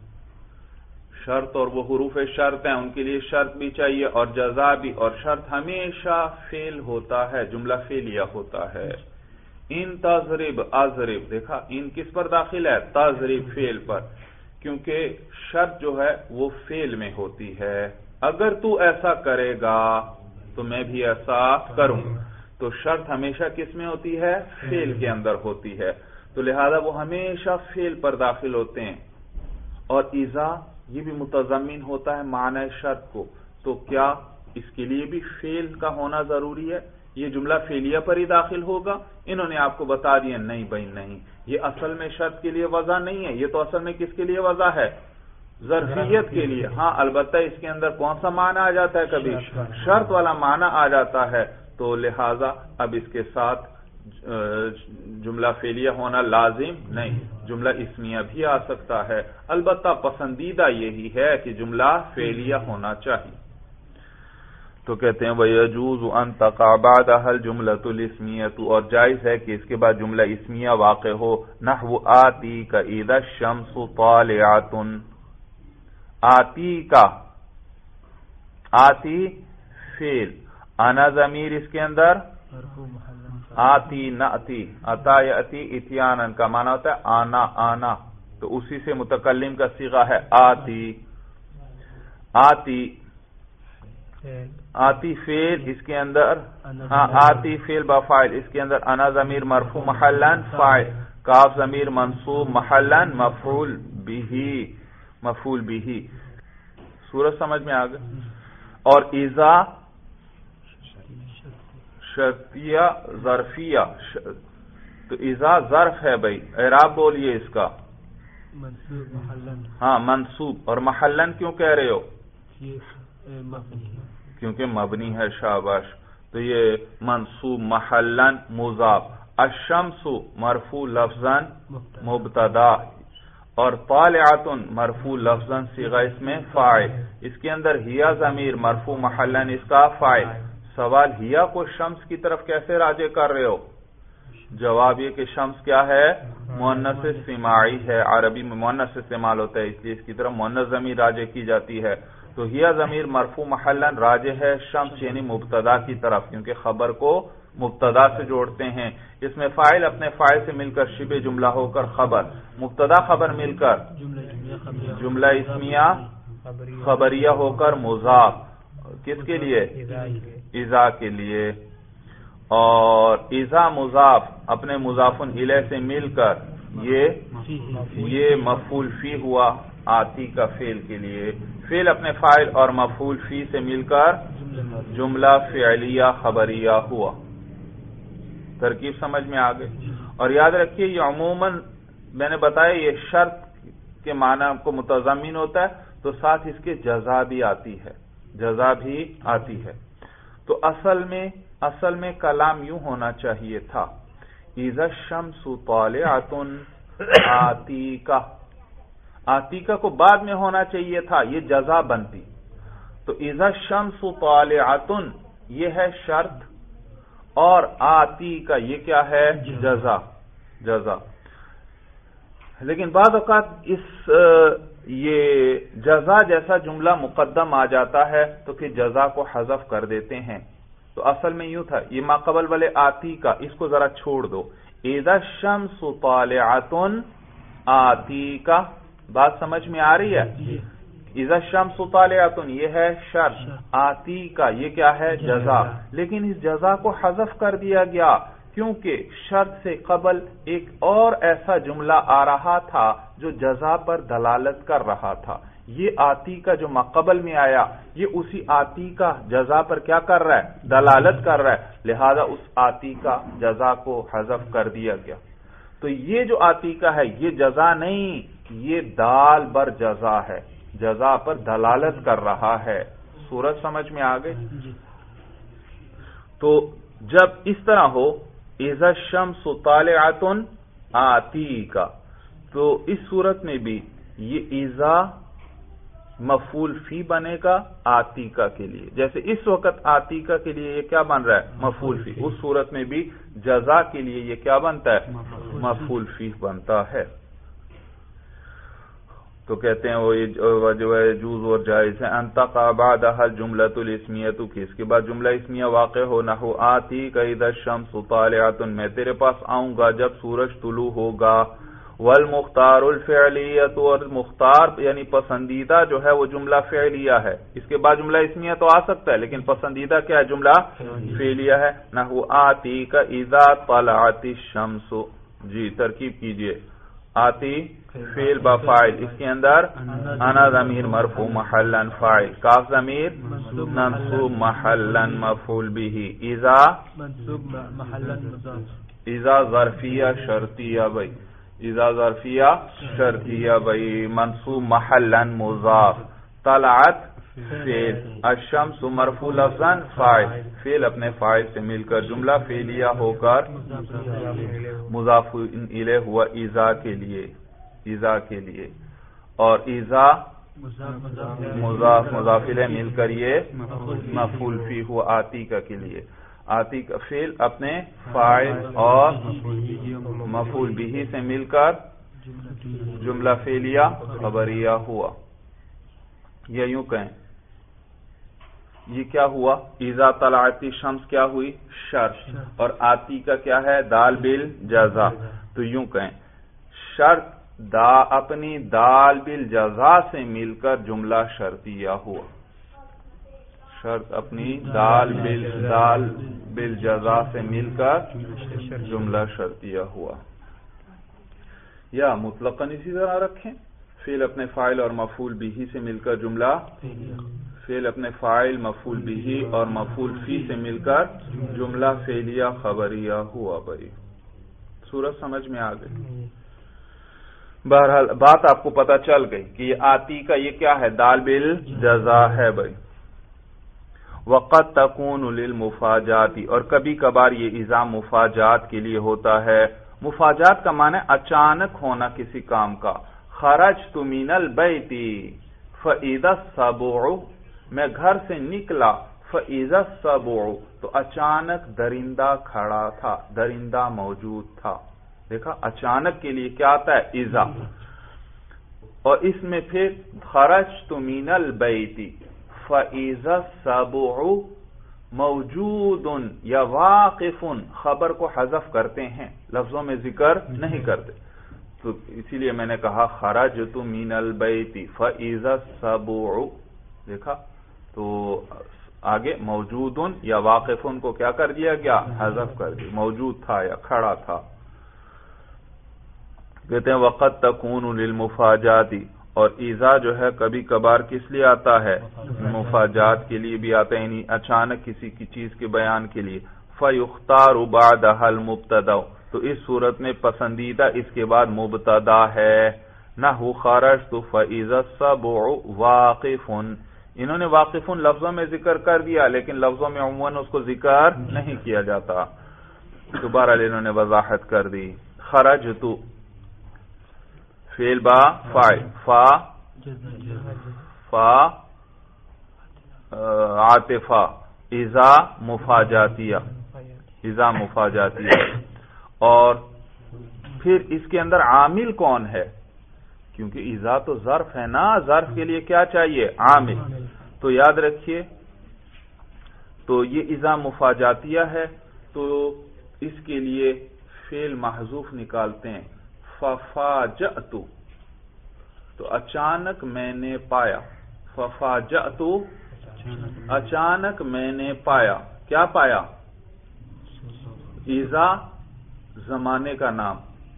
شرط اور وہ حروف شرط ہیں، ان کے لیے شرط بھی چاہیے اور جزا بھی، اور شرط ہمیشہ فعل ہوتا ہے، جملہ فعلیہ ہوتا ہے. ان تضرب اضرب، دیکھا ان کس پر داخل ہے؟ تضرب، فعل پر، کیونکہ شرط جو ہے وہ فعل میں ہوتی ہے. اگر تو ایسا کرے گا تو میں بھی ایسا کروں. تو شرط ہمیشہ کس میں ہوتی ہے؟ فعل کے اندر ہوتی ہے. تو لہذا وہ ہمیشہ فعل پر داخل ہوتے ہیں. اور اذا یہ بھی متضمن ہوتا ہے معنی شرط کو، تو کیا اس کے لیے بھی فعل کا ہونا ضروری ہے؟ یہ جملہ فعلیہ پر ہی داخل ہوگا؟ انہوں نے آپ کو بتا دیا نہیں بھائی نہیں، یہ اصل میں شرط کے لیے وضع نہیں ہے، یہ تو اصل میں کس کے لیے وضع ہے؟ ظرفیت کے لیے. ہاں البتہ اس کے اندر کون سا معنی آ جاتا ہے؟ کبھی شرط والا معنی آ جاتا ہے. تو لہذا اب اس کے ساتھ جملہ فعلیہ ہونا لازم نہیں، جملہ اسمیہ بھی آ سکتا ہے. البتہ پسندیدہ یہی ہے کہ جملہ فعلیہ ہونا چاہیے. تو کہتے ہیں وَيَجُوزُ أَن تَقَعَ بَعْدَهَا الْجُمْلَةُ الْإِسْمِيَّةُ، اور جائز ہے کہ اس کے بعد جملہ اسمیہ واقع ہو. نحو آتی کا اذا الشمس طالعۃ، آتی کا، آتی فعل، انا ضمیر اس کے اندر، آتی نأتی، اتا یأتی اتیانا کا معنی ہوتا ہے آنا آنا، تو اسی سے متکلم کا صیغہ ہے آتی. آتی آتی فعل، اس کے اندر ہاں آتی فعل بفاعل، اس کے اندر انا ضمیر مرفوع محلن فاعل، کاف ضمیر منصوب محلن مفعول به، مفعول به. سورج سمجھ میں آ گئی. اور اذا شرطیہ ظرفیہ، تو اذا ظرف ہے بھائی، اعراب بولیے اس کا. ہاں منصوب، اور محلن کیوں کہہ رہے ہو؟ کیونکہ مبنی ہے. شاباش. تو یہ منصوب محلن مضاف، الشمس مرفوع لفظاً مبتدا، اور طالعۃ مرفوع لفظاً صیغہ اس میں فاعل. اس کے اندر ہیا ضمیر مرفوع محلن اس کا فاعل. سوال ہیا کو شمس کی طرف کیسے راجع کر رہے ہو؟ جواب یہ کہ شمس کیا ہے؟ مؤنث سماعی ہے، عربی میں مؤنث استعمال ہوتا ہے، اس لیے اس کی طرف مؤنث ضمیر راجع کی جاتی ہے. تو ہیا ضمیر مرفوع محلن راجع ہے شمس یعنی مبتدا کی طرف، کیونکہ خبر کو مبتدا سے جوڑتے ہیں. اس میں فاعل اپنے فاعل سے مل کر شبہ جملہ ہو کر خبر، مبتدا خبر مل کر جملہ اسمیہ خبریہ ہو کر مضاف. کس کے لیے؟ اذا کے لیے. اور اذا مضاف اپنے مضاف الیہ سے مل کر یہ یہ مفعول فی ہوا آتی کا فعل کے لیے. فعل اپنے فاعل اور مفعول فی سے مل کر جملہ فعلیہ خبریہ ہوا. ترکیب سمجھ میں آ گئی. اور یاد رکھیے یہ عموماً میں نے بتایا یہ شرط کے معنی کو متضمن ہوتا ہے، تو ساتھ اس کے جزا بھی آتی ہے، جزا بھی آتی ہے. تو اصل میں اصل میں کلام یوں ہونا چاہیے تھا اذا الشمس طالعۃ آتیکا، آتیکا کو بعد میں ہونا چاہیے تھا، یہ جزا بنتی. تو اذا الشمس طالعۃ یہ ہے شرط، اور آتی کا یہ کیا ہے؟ جزا. جزا. لیکن بعض اوقات اس یہ جزا جیسا جملہ مقدم آ جاتا ہے تو پھر جزا کو حذف کر دیتے ہیں. تو اصل میں یوں تھا، یہ ماقبل والے آتی کا اس کو ذرا چھوڑ دو، اذا الشمس طالعۃ آتی کا. بات سمجھ میں آ رہی ہے؟ اذا الشمس طالعۃ یہ ہے شرط، آتی کا یہ کیا ہے؟ جزا. لیکن اس جزا کو حذف کر دیا گیا کیونکہ شرط سے قبل ایک اور ایسا جملہ آ رہا تھا جو جزا پر دلالت کر رہا تھا. یہ آتی کا جو ماقبل میں آیا یہ اسی آتی کا جزا پر کیا کر رہا ہے؟ دلالت کر رہا ہے. لہذا اس آتی کا جزا کو حذف کر دیا گیا. تو یہ جو آتی کا ہے یہ جزا نہیں، یہ دال بر جزا ہے، جزا پر دلالت کر رہا ہے. صورت سمجھ میں آ گئی؟ تو جب اس طرح ہو اذا الشمس طالعۃ آتی کا، تو اس صورت میں بھی یہ اذا مفعول فی بنے گا آتیکا کے لیے. جیسے اس وقت آتیکا کے لیے یہ کیا بن رہا ہے؟ مفعول فی. اس صورت میں بھی جزا کے لیے یہ کیا بنتا ہے؟ مفعول فی بنتا ہے. تو کہتے ہیں وہ جو ہے جوز اور جائز ہے ان تقع بعدها الجملۃ الاسمیہ کی، اس کے بعد جملہ اسمیہ واقع ہو. نحو آتی کا اذا الشمس طالعۃ، میں تیرے پاس آؤں گا جب سورج طلوع ہوگا. والمختار الفعلیت، اور مختار یعنی پسندیدہ جو ہے وہ جملہ فعلیہ ہے. اس کے بعد جملہ اسمیہ تو آ سکتا ہے لیکن پسندیدہ کیا ہے؟ جملہ فعلیہ ہے. نحو آتی کا اذا طلعت الشمس. جی ترکیب کیجئے. آتی فعل با فاعل، اس کے اندر انا ضمیر مرفوع محلا فاعل، کاف ضمیر منصوب محلا مفعول به. اذا اذا ظرفیہ شرطیہ بھائی، اذا ظرفیہ شرطیہ بھائی، منصوب محلا مضاف. طلعت فعل، الشمس مرفوع لفظا فاعل، فعل اپنے فاعل سے مل کر جملہ فعلیہ ہو کر مضاف الیہ ہوا اذا کے لیے، اذا کے لیے. اور اذا مضاف مضاف الیہ مل کر یہ مفعول فی ہوا آتی کا کے لیے. آتی کا فعل اپنے فاعل اور مفعول به سے مل کر جملہ فعلیہ خبریہ ہوا. یا یوں کہیں یہ کیا ہوا؟ اذا طلعت الشمس کیا ہوئی؟ شرط، اور آتی کا کیا ہے؟ دال بل جزا. تو یوں کہیں شرط دا اپنی دال بل جزا سے مل کر جملہ شرطیہ ہوا. شرط اپنی دال بل دال بل جزا سے مل کر جملہ شرطیہ ہوا. یا مطلقاً اسی طرح رکھیں، فعل اپنے فاعل اور مفعول به سے مل کر جملہ، فعل اپنے فاعل مفعول به اور مفعول فی سے مل کر جملہ فعلیہ خبریہ ہوا. بھائی صورت سمجھ میں آ گئی؟ بہرحال بات آپ کو پتہ چل گئی کہ یہ آتی کا یہ کیا ہے؟ دال بل جزا ہے. بھائی وقت تکون للمفاجات، اور کبھی کبھار یہ اذا مفاجات کے لیے ہوتا ہے. مفاجات کا معنی اچانک ہونا کسی کام کا. خرجت من البیت فاذا السبع، میں گھر سے نکلا فاذا السبع، تو اچانک درندہ کھڑا تھا، درندہ موجود تھا. دیکھا اچانک کے لیے کیا آتا ہے؟ اذا. اور اس میں پھر خرجت من البیت فاذا السبع موجود یا واقف، خبر کو حذف کرتے ہیں، لفظوں میں ذکر نہیں کرتے. تو اسی لیے میں نے کہا خرجت من البیت فاذا السبع. دیکھا تو آگے موجود یا واقف کو کیا کر دیا گیا؟ حذف کر دیا. موجود تھا یا کھڑا تھا. کہتے ہیں وقت تکون للمفاجات، اور اذا جو ہے کبھی کبھار کس لیے آتا ہے؟ مفاجات کے لیے بھی آتا ہے، یعنی اچانک کسی کی چیز کے بیان کے لیے. فیختار بعدها المبتدا، تو اس صورت میں پسندیدہ اس کے بعد مبتدا ہے. نحو خرجت فاذا السبع واقف، انہوں نے واقف لفظوں میں ذکر کر دیا لیکن لفظوں میں عموماً اس کو ذکر نہیں کیا جاتا. دوبارہ انہوں نے وضاحت کر دی. خرجت فعل با فاعل، فا فا عاطفہ، اذا مفاجاتیہ، اذا مفاجاتیہ. اور پھر اس کے اندر عامل کون ہے؟ کیونکہ اذا تو ظرف ہے نا، ظرف کے لیے کیا چاہیے؟ عامل. تو یاد رکھیے تو یہ اذا مفاجاتیہ ہے تو اس کے لیے فعل محذوف نکالتے ہیں. ففاجأت، تو اچانک میں نے پایا. ففاجأت اچانک میں نے پایا. کیا پایا؟ اذا زمانے کا نام،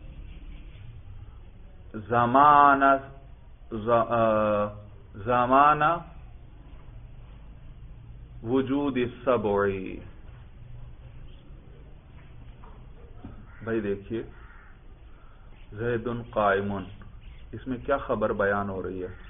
زمانہ زمانہ وجود السبع. بھائی دیکھیے زید قائم، اس میں کیا خبر بیان ہو رہی ہے؟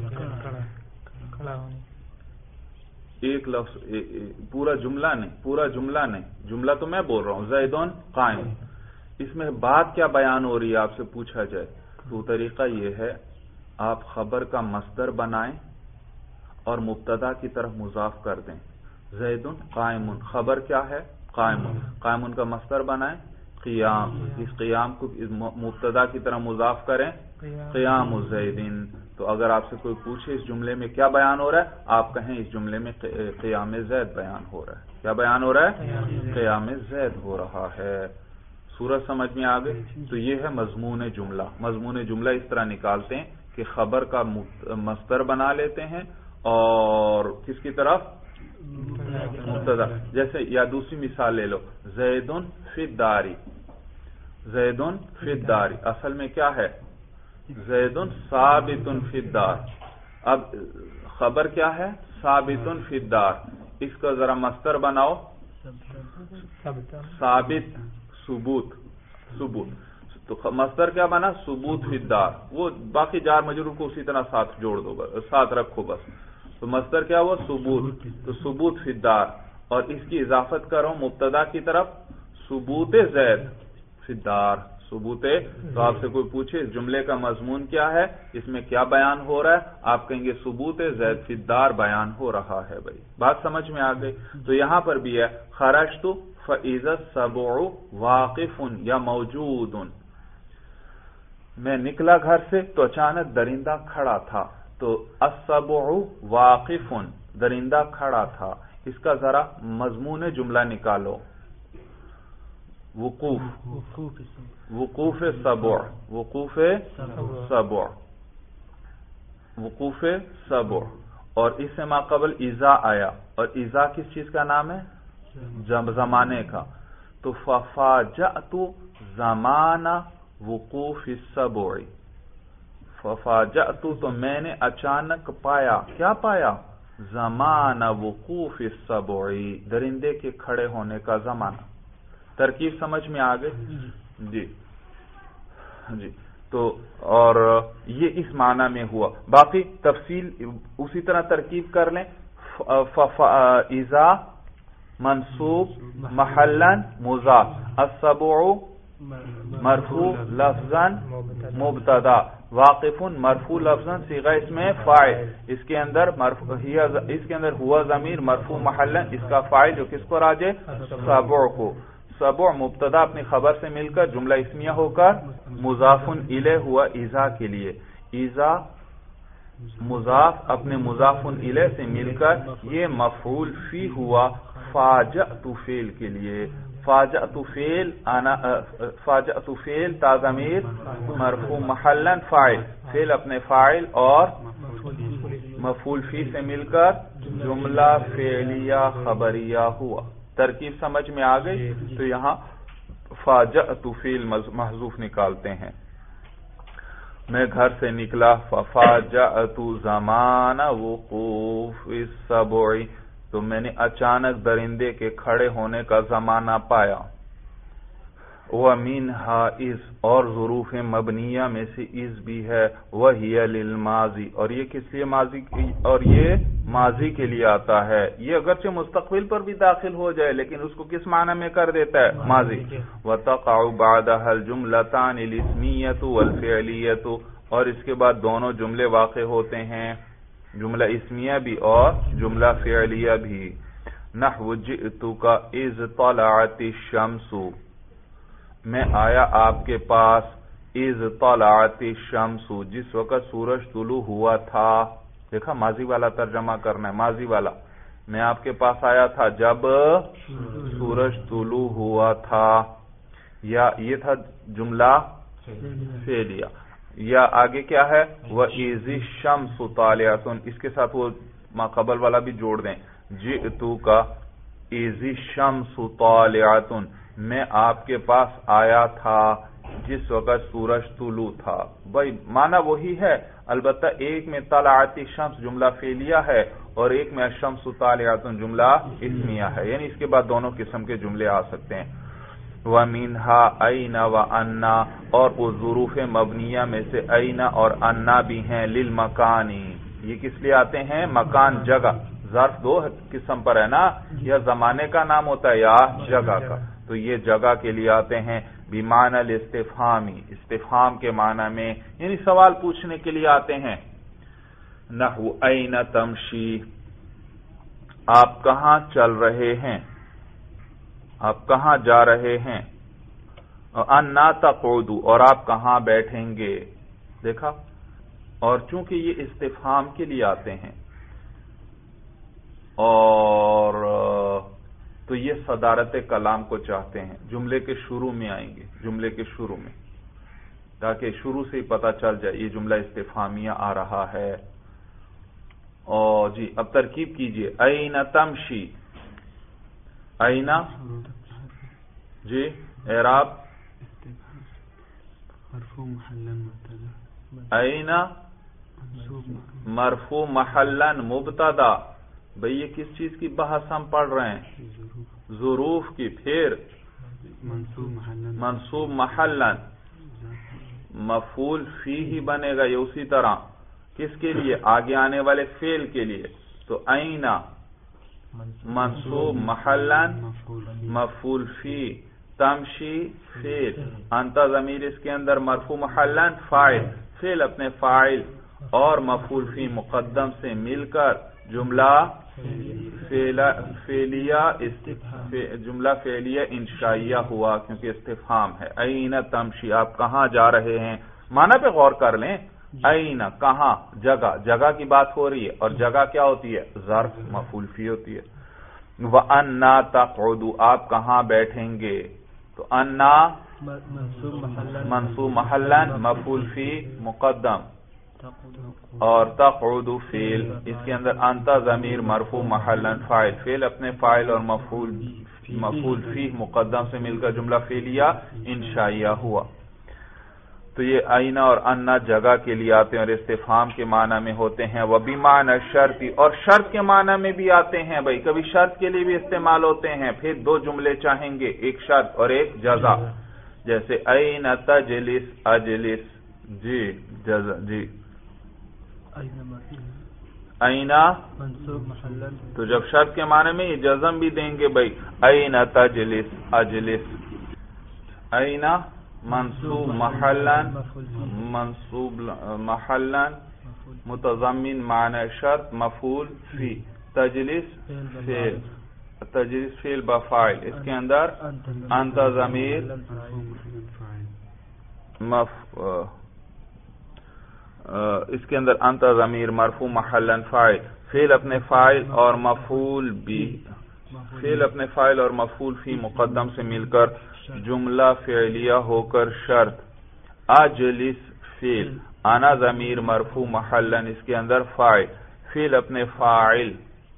ایک لفظ، پورا جملہ نہیں، پورا جملہ نہیں، جملہ تو میں بول رہا ہوں زید قائم. اس میں بات کیا بیان ہو رہی ہے آپ سے پوچھا جائے تو طریقہ یہ ہے آپ خبر کا مصدر بنائیں اور مبتدا کی طرف مضاف کر دیں. زید قائم، خبر کیا ہے؟ قائم. قائم کا مصدر بنائیں قیام، اس قیام کو مبتدا کی طرف مضاف کریں قیام زیدین. تو اگر آپ سے کوئی پوچھے اس جملے میں کیا بیان ہو رہا ہے، آپ کہیں اس جملے میں قیام زید بیان ہو رہا ہے. کیا بیان ہو رہا ہے؟ قیام زید ہو رہا ہے. سورج سمجھ میں آ گئی؟ تو یہ ہے مضمون جملہ. مضمون جملہ اس طرح نکالتے ہیں کہ خبر کا مصدر بنا لیتے ہیں اور کس کی طرف؟ مبتدا. جیسے یا دوسری مثال لے لو، زید فی الدار، زید فی الدار اصل میں کیا ہے؟ زید ثابت فی الدار. اب خبر کیا ہے؟ ثابت فی الدار. اس کا ذرا مصدر بناؤ، ثابت ثبوت، ثبوت. تو مصدر کیا بنا؟ ثبوت فی الدار. وہ باقی جار مجرور کو اسی طرح ساتھ جوڑ دو، ساتھ رکھو بس. تو مصدر کیا ہوا؟ ثبوت. تو ثبوت فی الدار، اور اس کی اضافت کرو مبتدا کی طرف ثبوت زید فی الدار. ثبوت. تو آپ سے کوئی پوچھے اس جملے کا مضمون کیا ہے، اس میں کیا بیان ہو رہا ہے، آپ کہیں گے ثبوت زید فی الدار بیان ہو رہا ہے. بھائی بات سمجھ میں آ گئی؟ تو یہاں پر بھی ہے خرجت فاذا السبع واقف یا موجود. میں نکلا گھر سے تو اچانک درندہ کھڑا تھا. تو السبع واقف، درندہ کھڑا تھا. اس کا ذرا مضمون جملہ نکالو. وقوف، وقوف سبع، وقوف سبع، وقوف سبع. اور اس سے ما قبل اذا آیا، اور اذا کس چیز کا نام ہے؟ زمانے کا. تو ففاجأت زمان وقوف السبع. ففاجأت تو میں نے اچانک پایا، کیا پایا؟ زمان وقوف السبع، درندے کے کھڑے ہونے کا زمانہ. ترکیب سمجھ میں آ گئی؟ جی جی. تو اور یہ اس معنی میں ہوا. باقی تفصیل اسی طرح ترکیب کر لیں. اذا منصوب محلا مضاف، السبع مرفوع لفظا مبتدا، واقف مرفوع لفظا صیغہ اس میں فاعل. اس کے اندر اس کے اندر ہوا ضمیر مرفوع محلا، اس کا فاعل جو کس کو راجع؟ سبع کو. سبع مبتدا اپنی خبر سے مل کر جملہ اسمیہ ہو کر مضاف الیہ ہوا اذا کے لیے. اذا مضاف اپنے مضاف الیہ سے مل کر یہ مفعول فی ہوا فاجأت فعل کے لیے. فاجأت فعل انا فاجأت فعل تا ضمیر مرفوع محلا فاعل، فعل اپنے فاعل اور مفعول فی سے مل کر جملہ فعلیہ خبریہ ہوا. ترکیب سمجھ میں آ گئی؟ تو یہاں فاجأت فعل محذوف نکالتے ہیں. میں گھر سے نکلا، ففاجأت زمان وقوف السبع، تو میں نے اچانک درندے کے کھڑے ہونے کا زمانہ پایا. وَمِنْهَا اِذْ، اور ظروف مبنیہ میں سے اِذ بھی ہے. وَهِيَ لِلْمَاضِ، اور یہ کس لیے ماضی، اور یہ ماضی کے لیے آتا ہے. یہ اگرچہ مستقبل پر بھی داخل ہو جائے لیکن اس کو کس معنی میں کر دیتا ہے؟ ماضی. وَتَقَعُ بَعْدَهَا الْجُمْلَتَانِ الْإِسْمِيَّةُ وَالْفِعْلِيَّةُ، اور اس کے بعد دونوں جملے واقع ہوتے ہیں، جملہ اسمیہ بھی اور جملہ فعلیہ بھی. نحو جئتک اذ طلعت الشمس، میں آیا آپ کے پاس، اذ طلعت الشمس، جس وقت سورج طلوع ہوا تھا. دیکھا ماضی والا ترجمہ کرنا ہے، ماضی والا. میں آپ کے پاس آیا تھا جب سورج طلوع ہوا تھا. یا یہ تھا جملہ فعلیہ. یا آگے کیا ہے؟ وَإِذِ الشَّمْسُ طَالِعَةٌ، اس کے ساتھ وہ ما قبل والا بھی جوڑ دیں. جئتک اذ الشَّمْسُ طَالِعَةٌ، میں آپ کے پاس آیا تھا جس وقت سورج طلوع تھا. بھائی معنی وہی ہے، البتہ ایک میں طلعت الشمس جملہ فعلیہ ہے اور ایک میں الشمس طالعۃ جملہ اسمیہ ہے، یعنی اس کے بعد دونوں قسم کے جملے آ سکتے ہیں. وَمِنْهَا أَيْنَ وَأَنَّا، اور وہ ظروف مبنیہ میں سے أَيْنَ اور أَنَّا بھی ہیں. لِلْمَكَانِ، یہ کس لیے آتے ہیں؟ مکان، جگہ. ظرف دو قسم پر ہے نا، یا زمانے کا نام ہوتا ہے یا جگہ کا، تو یہ جگہ کے لیے آتے ہیں. بمعنی الاستفہامی، استفہام کے معنی میں، یعنی سوال پوچھنے کے لیے آتے ہیں. نحو أَيْنَ تَمْشِي، آپ کہاں چل رہے ہیں، آپ کہاں جا رہے ہیں. اَنَّا تَقْعُدُ، اور آپ کہاں بیٹھیں گے. دیکھا، اور چونکہ یہ استفہام کے لیے آتے ہیں اور تو یہ صدارت کلام کو چاہتے ہیں، جملے کے شروع میں آئیں گے، جملے کے شروع میں، تاکہ شروع سے ہی پتہ چل جائے یہ جملہ استفہامیہ آ رہا ہے. اور جی اب ترکیب کیجئے. أَيْنَ تَمْشِي، أَيْنَ جی اعراب أَيْنَ مرفوع محلا مبتدا. بھئی یہ کس چیز کی بحث ہم پڑھ رہے ہیں؟ ظروف کی. پھر منصوب محلا، مفعول فی ہی بنے گا یہ اسی طرح. کس کے لیے؟ آگے آنے والے فعل کے لیے. تو أَيْنَ منصوب محلا مفعول فی، تمشی فعل، انت ضمیر اس کے اندر مرفوع محلا فاعل، فعل اپنے فاعل اور مفعول فی مقدم سے مل کر جملہ فعلیہ جملہ فعلیہ انشائیہ ہوا، کیونکہ استفہام ہے. أَيْنَ تَمْشِي، آپ کہاں جا رہے ہیں. معنی پہ غور کر لیں. أَيْنَ کہاں، جگہ، جگہ کی بات ہو رہی ہے، اور جگہ کیا ہوتی ہے؟ ظرف، مفعول فی ہوتی ہے. وَأَنَّا تَقْعُدُ، آپ کہاں بیٹھیں گے. تو انا منصوب محلا مفعول فی مقدم اور تقعد فعل، اس کے اندر انت ضمیر مرفوع محلا فاعل، فعل اپنے فاعل اور مفعول مفعول فی مقدم سے مل کر جملہ فعلیہ انشائیہ ہوا. تو یہ أَيْنَ اور أَنَّا جگہ کے لیے آتے ہیں اور استفہام کے معنی میں ہوتے ہیں. وَبِمَعْنَ الشَّرْطِ، اور شرط کے معنی میں بھی آتے ہیں. بھائی کبھی شرط کے لیے بھی استعمال ہوتے ہیں. پھر دو جملے چاہیں گے، ایک شرط اور ایک جزا. جیسے أَيْنَ تَجْلِسُ أَجْلِسُ، جی جزا، جی أَيْنَ تو جب شرط کے معنی میں یہ جزم بھی دیں گے. بھائی أَيْنَ تَجْلِسُ أَجْلِسُ، أَيْنَ منصوب محلا منصوب محلا متضمن معنی شرط مفعول فی، تجلس فعل، تجلس فعل بفاعل، اس کے اندر انت ضمیر مف اس کے اندر انت ضمیر مرفوع محلا فاعل، فعل اپنے فاعل اور مفعول بھی، فعل اپنے فاعل اور مفعول فی مقدم سے مل کر جملہ فعلیہ ہو کر شرط. اجلس فعل، انا ضمیر مرفوع محلا، اس کے اندر فاعل، فعل اپنے فاعل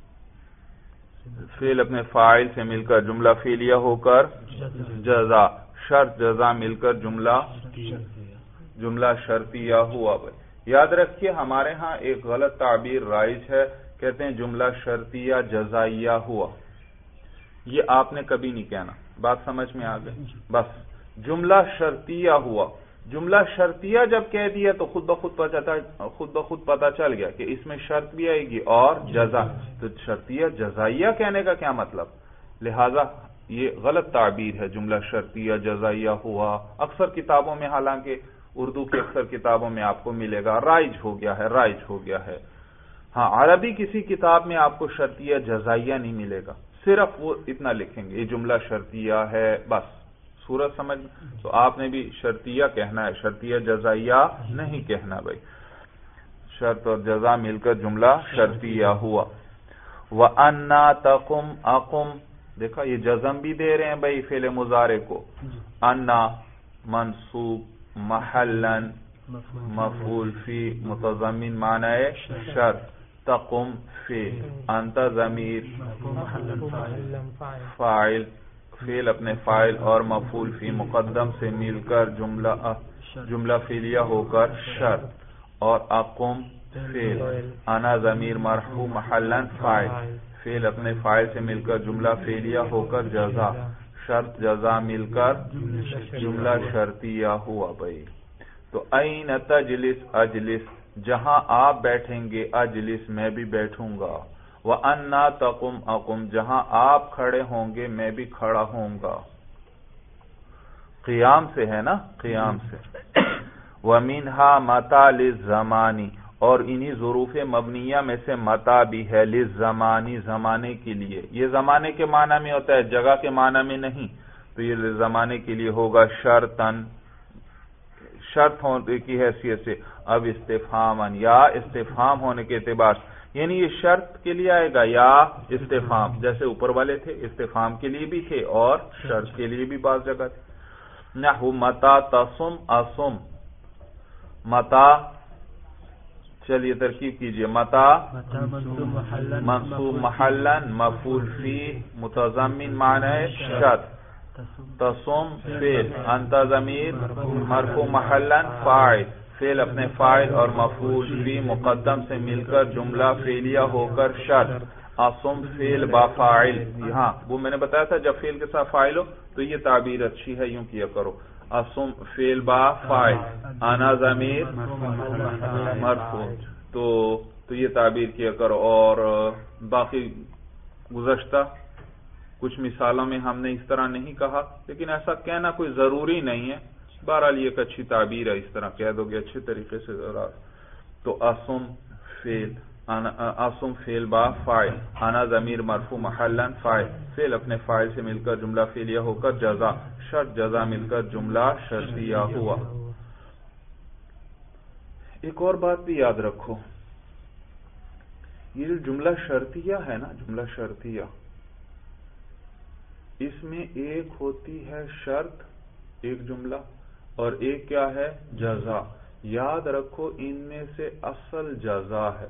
فعل اپنے فاعل سے مل کر جملہ فعلیہ ہو کر جزا، شرط جزا مل کر جملہ جملہ شرطیہ ہوا. یاد رکھیے ہمارے ہاں ایک غلط تعبیر رائج ہے، کہتے ہیں جملہ شرطیہ جزائیہ ہوا. یہ آپ نے کبھی نہیں کہنا. بات سمجھ میں آ گئی؟ بس جملہ شرطیہ ہوا. جملہ شرطیہ جب کہہ دیا تو خود بخود پتہ خود بخود پتہ چل گیا کہ اس میں شرط بھی آئے گی اور جزا. تو شرطیہ جزائیہ کہنے کا کیا مطلب؟ لہذا یہ غلط تعبیر ہے جملہ شرطیہ جزائیہ ہوا. اکثر کتابوں میں، حالانکہ اردو کی اکثر کتابوں میں آپ کو ملے گا رائج ہو گیا ہے، رائج ہو گیا ہے. ہاں عربی کسی کتاب میں آپ کو شرطیہ جزائیہ نہیں ملے گا، صرف وہ اتنا لکھیں گے یہ جملہ شرطیہ ہے، بس. صورت سمجھ؟ تو آپ نے بھی شرطیہ کہنا ہے، شرطیہ جزائیہ نہیں کہنا. بھائی شرط اور جزا مل کر جملہ شرطیہ ہوا. وَأَنَّا تَقُمْ أَقُمْ، دیکھا یہ جزم بھی دے رہے ہیں بھائی فعل مضارع کو. انا منصوب محلا مفعول فی متضمن معنی شرط، تقم فعل، انت ضمیر فاعل، فعل اپنے فاعل اور مفعول فی مقدم سے مل کر جملہ جملہ فعلیہ ہو کر شرط، اور اقم فعل، انا ضمیر مرفوع محلا فاعل، فعل اپنے فاعل سے مل کر جملہ فعلیہ ہو کر جزا، شرط جزا مل کر جملہ شرطیہ ہوا بھائی۔ تو این تجلس اجلس، جہاں آپ بیٹھیں گے اجلس میں بھی بیٹھوں گا، وَأَنَّا تَقُمْ أَقُمْ، جہاں آپ کھڑے ہوں گے میں بھی کھڑا ہوں گا، قیام سے ہے نا، قیام سے۔ وَمِنْهَا مَتَى لِلزَّمَانِ، اور انہی ظروف مبنیہ میں سے متا بھی ہے، لِلزَّمَانِ زمانے کے لیے، یہ زمانے کے معنی میں ہوتا ہے، جگہ کے معنی میں نہیں، تو یہ زمانے کے لیے ہوگا شرطن، شرط ہونے کی حیثیت سے، اب استفہامن، یا استفہام ہونے کے اعتبار سے، یعنی یہ شرط کے لیے آئے گا یا استفہام، جیسے اوپر والے تھے استفہام کے لیے بھی تھے اور شرط کے لیے بھی بعض جگہ تھے۔ نحو متا تصم اصم، متا، چلیے ترکیب کیجئے، متا منصوب محلن مفعول فی متضمن معنی شرط، تصم فعل، انت ضمیر مرفوع محلن فاعل، فعل اپنے فاعل اور مفعول فی مقدم سے مل کر جملہ فعلیہ ہو کر شرط، اصم فعل با فاعل، یہاں وہ میں نے بتایا تھا جب فعل کے ساتھ فاعل ہو تو یہ تعبیر اچھی ہے، یوں کیا کرو، اصم فعل با فاعل، انا ضمیر مرفوع، تو تو یہ تعبیر کیا کرو۔ اور باقی گزشتہ کچھ مثالوں میں ہم نے اس طرح نہیں کہا، لیکن ایسا کہنا کوئی ضروری نہیں ہے، بہرحال یہ ایک اچھی تعبیر ہے، اس طرح کہہ دو گے اچھے طریقے سے ذرا۔ تو اصم فعل، اصم فعل با فاعل، انا ضمیر مرفوع محلا فاعل، فعل اپنے فاعل سے مل کر جملہ فعلیہ ہو کر جزا، شرط جزا مل کر جملہ شرطیہ ہوا۔ ایک اور بات بھی یاد رکھو، یہ جو جملہ شرطیہ ہے نا، جملہ شرطیہ، اس میں ایک ہوتی ہے شرط، ایک جملہ، اور ایک کیا ہے جزا۔ یاد رکھو ان میں سے اصل جزا ہے،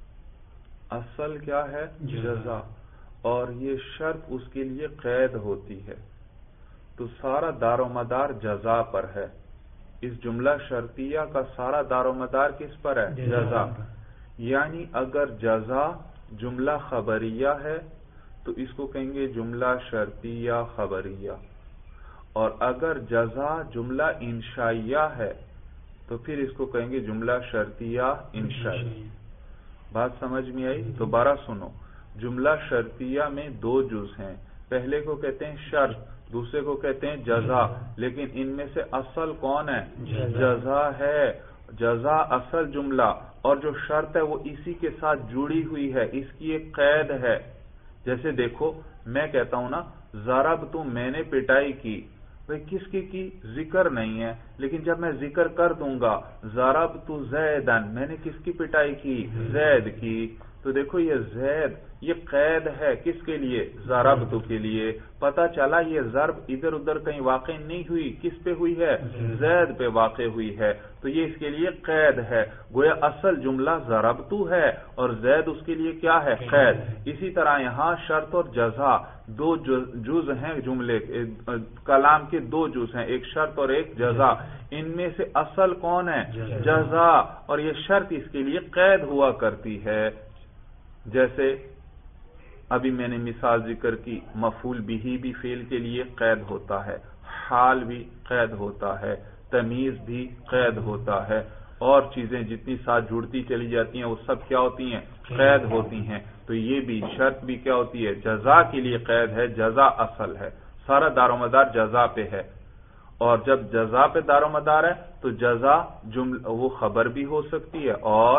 اصل کیا ہے جزا، اور یہ شرط اس کے لیے قید ہوتی ہے، تو سارا دار و مدار جزا پر ہے، اس جملہ شرطیہ کا سارا دار و مدار کس پر ہے؟ جزا۔ یعنی اگر جزا جملہ خبریہ ہے تو اس کو کہیں گے جملہ شرطیہ خبریہ، اور اگر جزا جملہ انشائیہ ہے تو پھر اس کو کہیں گے جملہ شرطیہ انشائی۔ بات سمجھ میں آئی؟ دوبارہ سنو، جملہ شرطیہ میں دو جز ہیں، پہلے کو کہتے ہیں شرط، دوسرے کو کہتے ہیں جزا، لیکن ان میں سے اصل کون ہے؟ جزا ہے، جزا اصل جملہ، اور جو شرط ہے وہ اسی کے ساتھ جڑی ہوئی ہے، اس کی ایک قید ہے۔ جیسے دیکھو میں کہتا ہوں نا ضرب تو میں نے پٹائی کی، بھئی کس کی کی ذکر نہیں ہے، لیکن جب میں ذکر کر دوں گا ضرب تو زیدن، میں نے کس کی پٹائی کی؟ زید کی، تو دیکھو یہ زید یہ قید ہے کس کے لیے؟ ضربت کے لیے۔ پتہ چلا یہ ضرب ادھر ادھر کہیں واقع نہیں ہوئی، کس پہ ہوئی ہے؟ زید پہ واقع ہوئی ہے، تو یہ اس کے لیے قید ہے، گویا اصل جملہ ضربت ہے اور زید اس کے لیے کیا ہے؟ قید۔ اسی طرح یہاں شرط اور جزا دو جز ہیں، جملے کلام کے دو جز ہیں، ایک شرط اور ایک جزا، ان میں سے اصل کون ہے؟ جزا، اور یہ شرط اس کے لیے قید ہوا کرتی ہے۔ جیسے ابھی میں نے مثال ذکر کی، مفعول بھی بھی فعل کے لیے قید ہوتا ہے، حال بھی قید ہوتا ہے، تمیز بھی قید ہوتا ہے، اور چیزیں جتنی ساتھ جڑتی چلی جاتی ہیں وہ سب کیا ہوتی ہیں؟ قید ہوتی ہیں۔ تو یہ بھی شرط بھی کیا ہوتی ہے؟ جزا کے لیے قید ہے، جزا اصل ہے، سارا دار و مدار جزا پہ ہے، اور جب جزا پہ دار و مدار ہے تو جزا جملہ وہ خبر بھی ہو سکتی ہے اور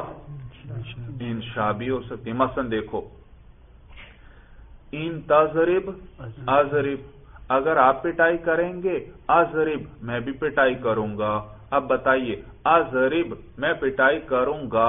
انشاء بھی ہو سکتی ہے۔ مثلا دیکھو ان تضرب اضرب، اگر آپ پٹائی کریں گے اضرب میں بھی پٹائی کروں گا۔ اب بتائیے اضرب میں پٹائی کروں گا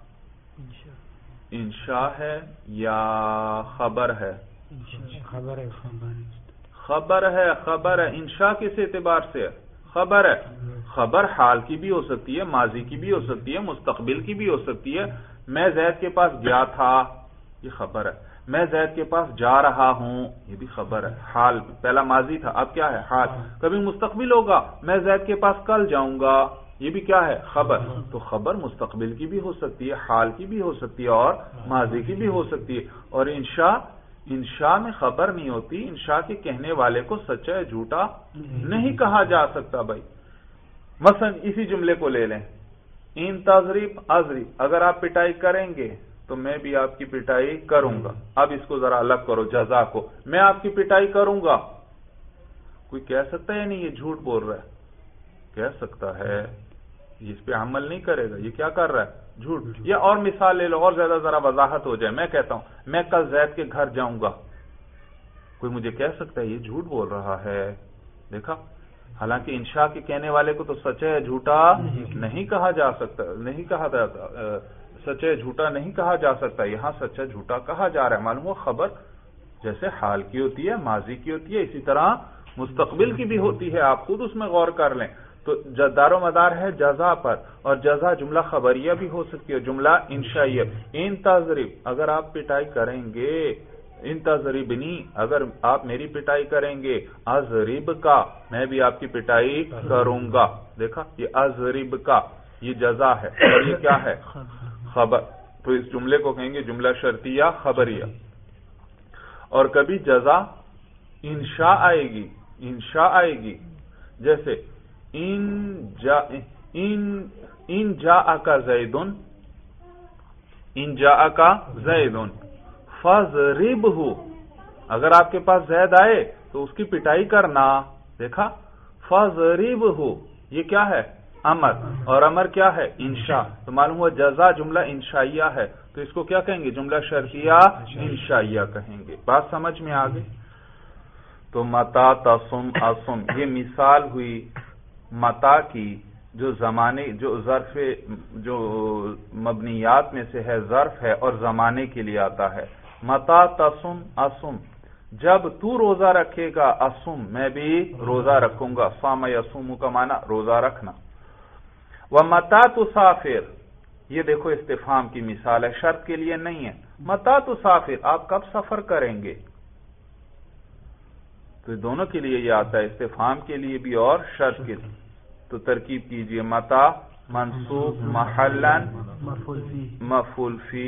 انشاء ہے یا خبر ہے؟ خبر ہے، خبر ہے، خبر ہے۔ انشاء کس اعتبار سے ہے؟ خبر ہے، خبر حال کی بھی ہو سکتی ہے، ماضی کی بھی ہو سکتی ہے، مستقبل کی بھی ہو سکتی ہے۔ میں زید کے پاس گیا تھا، یہ خبر ہے۔ میں زید کے پاس جا رہا ہوں، یہ بھی خبر ہے، حال پہلا ماضی تھا، اب کیا ہے حال. کبھی مستقبل ہوگا، میں زید کے پاس کل جاؤں گا، یہ بھی کیا ہے خبر. تو خبر مستقبل کی بھی ہو سکتی ہے، حال کی بھی ہو سکتی ہے اور ماضی کی بھی ہو سکتی ہے. اور انشاء انشاء میں خبر نہیں ہوتی، انشاء کے کہنے والے کو سچا ہے جھوٹا نہیں کہا جا سکتا. بھائی مثلا اسی جملے کو لے لیں، ان تضریب اضرب، اگر آپ پٹائی کریں گے تو میں بھی آپ کی پٹائی کروں گا. اب اس کو ذرا الگ کرو، جزا کو، میں آپ کی پٹائی کروں گا. کوئی کہہ سکتا ہے نہیں یہ جھوٹ بول رہا ہے؟ کہہ سکتا ہے، اس پہ عمل نہیں کرے گا، یہ کیا کر رہا ہے جھوٹ. یا اور مثال لے لو اور زیادہ ذرا وضاحت ہو جائے. میں کہتا ہوں میں کل زید کے گھر جاؤں گا، کوئی مجھے کہہ سکتا ہے یہ جھوٹ بول رہا ہے؟ دیکھا، حالانکہ انشاء کے کہنے والے کو تو سچا ہے جھوٹا نہیں کہا جا سکتا، نہیں کہا جاتا، سچا ہے جھوٹا نہیں کہا جا سکتا. یہاں سچا جھوٹا کہا جا رہا ہے. معلوم ہو خبر جیسے حال کی ہوتی ہے، ماضی کی ہوتی ہے، اسی طرح مستقبل کی بھی ہوتی ہے. آپ خود اس میں غور کر لیں. تو دار و مدار ہے جزا پر، اور جزا جملہ خبریہ بھی ہو سکتی ہے، جملہ انشائیہ. ان تضریب، اگر آپ پٹائی کریں گے، ان تضریبنی، اگر آپ میری پٹائی کریں گے، اضرب کا، میں بھی آپ کی پٹائی کروں گا. دیکھا، یہ اضرب کا یہ جزا ہے اور یہ کیا ہے خبر. تو اس جملے کو کہیں گے جملہ شرطیہ خبریہ. اور کبھی جزا انشاء آئے گی، انشاء آئے گی، جیسے ان جا ان ان جاءک زیدن، ان جاءک زیدن فضربہ، اگر آپ کے پاس زید آئے تو اس کی پٹائی کرنا. دیکھا، فضربہ یہ کیا ہے امر، اور امر کیا ہے انشاء. تو معلوم ہوا جزا جملہ انشائیہ ہے، تو اس کو کیا کہیں گے جملہ شرطیہ انشائیہ کہیں گے. بات سمجھ میں آ گئی. تو متا تصم اصم، یہ مثال ہوئی متا کی، جو زمانے جو ظرف جو مبنیات میں سے ہے، ظرف ہے اور زمانے کے لیے آتا ہے. متا تصم اصم، جب تو روزہ رکھے گا، اصم میں بھی روزہ رکھوں گا. صام یصوم کا معنی روزہ رکھنا. ومتا تسافر، یہ دیکھو استفہام کی مثال ہے، شرط کے لیے نہیں ہے. متا تسافر، آپ کب سفر کریں گے؟ تو دونوں کے لیے یہ آتا ہے، استفہام کے لیے بھی اور شرط کے لیے. تو ترکیب کیجئے، متا منصوب محلا مفعول فی،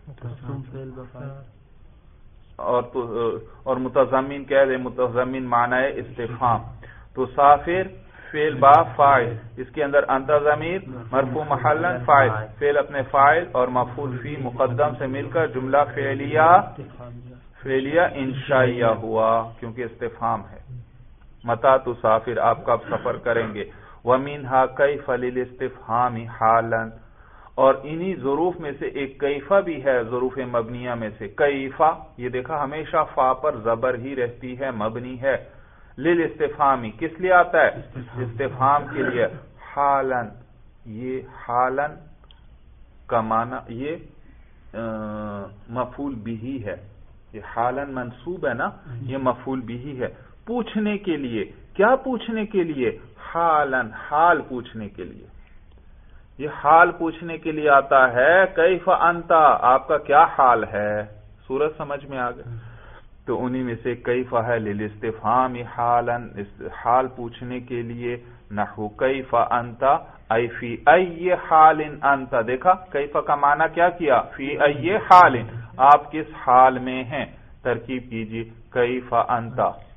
اور تو اور متضمن کہہ دے، متضمن معنی ہے استفہام. تو سافر فعل با فاعل، اس کے اندر انت ضمیر مرفوع محلا فاعل، فعل اپنے فاعل اور مفعول فی مقدم سے مل کر جملہ فعلیہ فعلیہ انشائیہ ہوا، کیونکہ استفہام ہے. متا تسافر، آپ کب سفر کریں گے. ومنھا کیف للاستفہام حالا، اور انہی ظروف میں سے ایک کیفہ بھی ہے، ظروف مبنیہ میں سے. کیفہ، یہ دیکھا ہمیشہ فا پر زبر ہی رہتی ہے، مبنی ہے. للاستفہامی، کس لیے آتا ہے استفہام کے لیے. حالا، یہ حالا کا معنی یہ مفعول بھی ہے، یہ حالا منصوب ہے نا، یہ مفعول بھی ہے. پوچھنے کے لیے، کیا پوچھنے کے لیے؟ حالا، حال پوچھنے کے لیے. یہ حال پوچھنے کے لیے آتا ہے. کیف انت، آپ کا کیا حال ہے. صورت سمجھ میں آ گئی. تو انہی میں سے کیف ہے للاستفہام حالا، حال پوچھنے کے لیے. نحو کیف انت ای فی ای حال انت. دیکھا کیف کا معنی کیا کیا، فی ای حال، آپ کس حال میں ہیں. ترکیب کیجیے، کیف انت.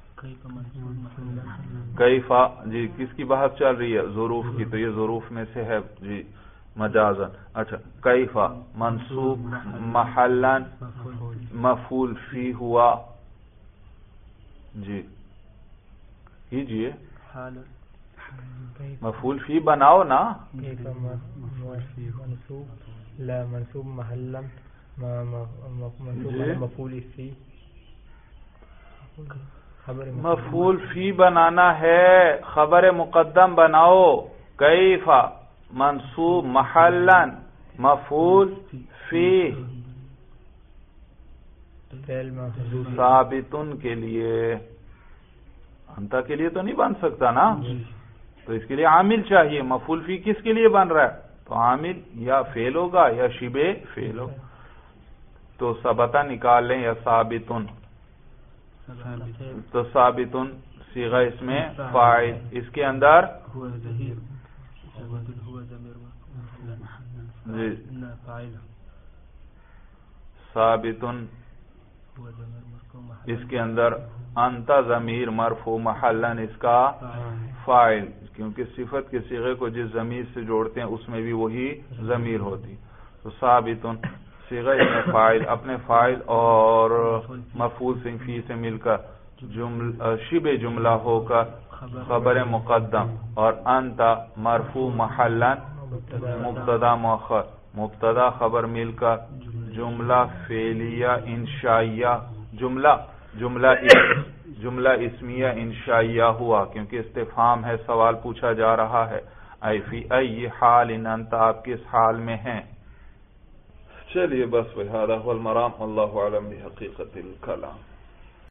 کیفا جی کس کی بحث چل رہی ہے؟ ظروف کی. تو یہ ظروف میں سے ہے جی مجازن. اچھا، کیفا منصوب محلا مفعول فی ہوا. جی کیجئے، مفعول فی بناؤ نا. لا منصوب محلا مفعول فی، مفعول فی بنانا ہے، خبر مقدم بناؤ. کیف منصوب محلا مفعول فی، ثابتن کے لیے. انتا کے لیے تو نہیں بن سکتا نا، تو اس کے لیے عامل چاہیے. مفعول فی کس کے لیے بن رہا ہے؟ تو عامل یا فعل ہوگا یا شبہ فعل ہوگا. تو ثبتا نکال لیں یا ثابتن، تو ثابتن صیغہ اس میں فاعل، اس کے اندر جی ثابتن، اس کے اندر انت ضمیر مرفوع محلن اس کا فاعل، کیونکہ صفت کے صیغے کو جس ضمیر سے جوڑتے ہیں اس میں بھی وہی ضمیر ہوتی، تو ثابتن صیغہ اس میں فاعل، اپنے فاعل اور مفعول فی سے مل کر جملہ شبہ جملہ ہو کر خبر مقدم، اور انت مرفوع محلن مبتدا مؤخر، مبتدا خبر مل کر جملہ فعلیہ انشائیہ، جملہ جملہ جملہ اسمیہ انشائیہ ہوا، کیونکہ استفہام ہے، سوال پوچھا جا رہا ہے، ای فی ای حال انت، آپ کس حال میں ہیں۔ چلیے بس بہذا هو المرام، اللہ اعلم بحقیقت الکلام۔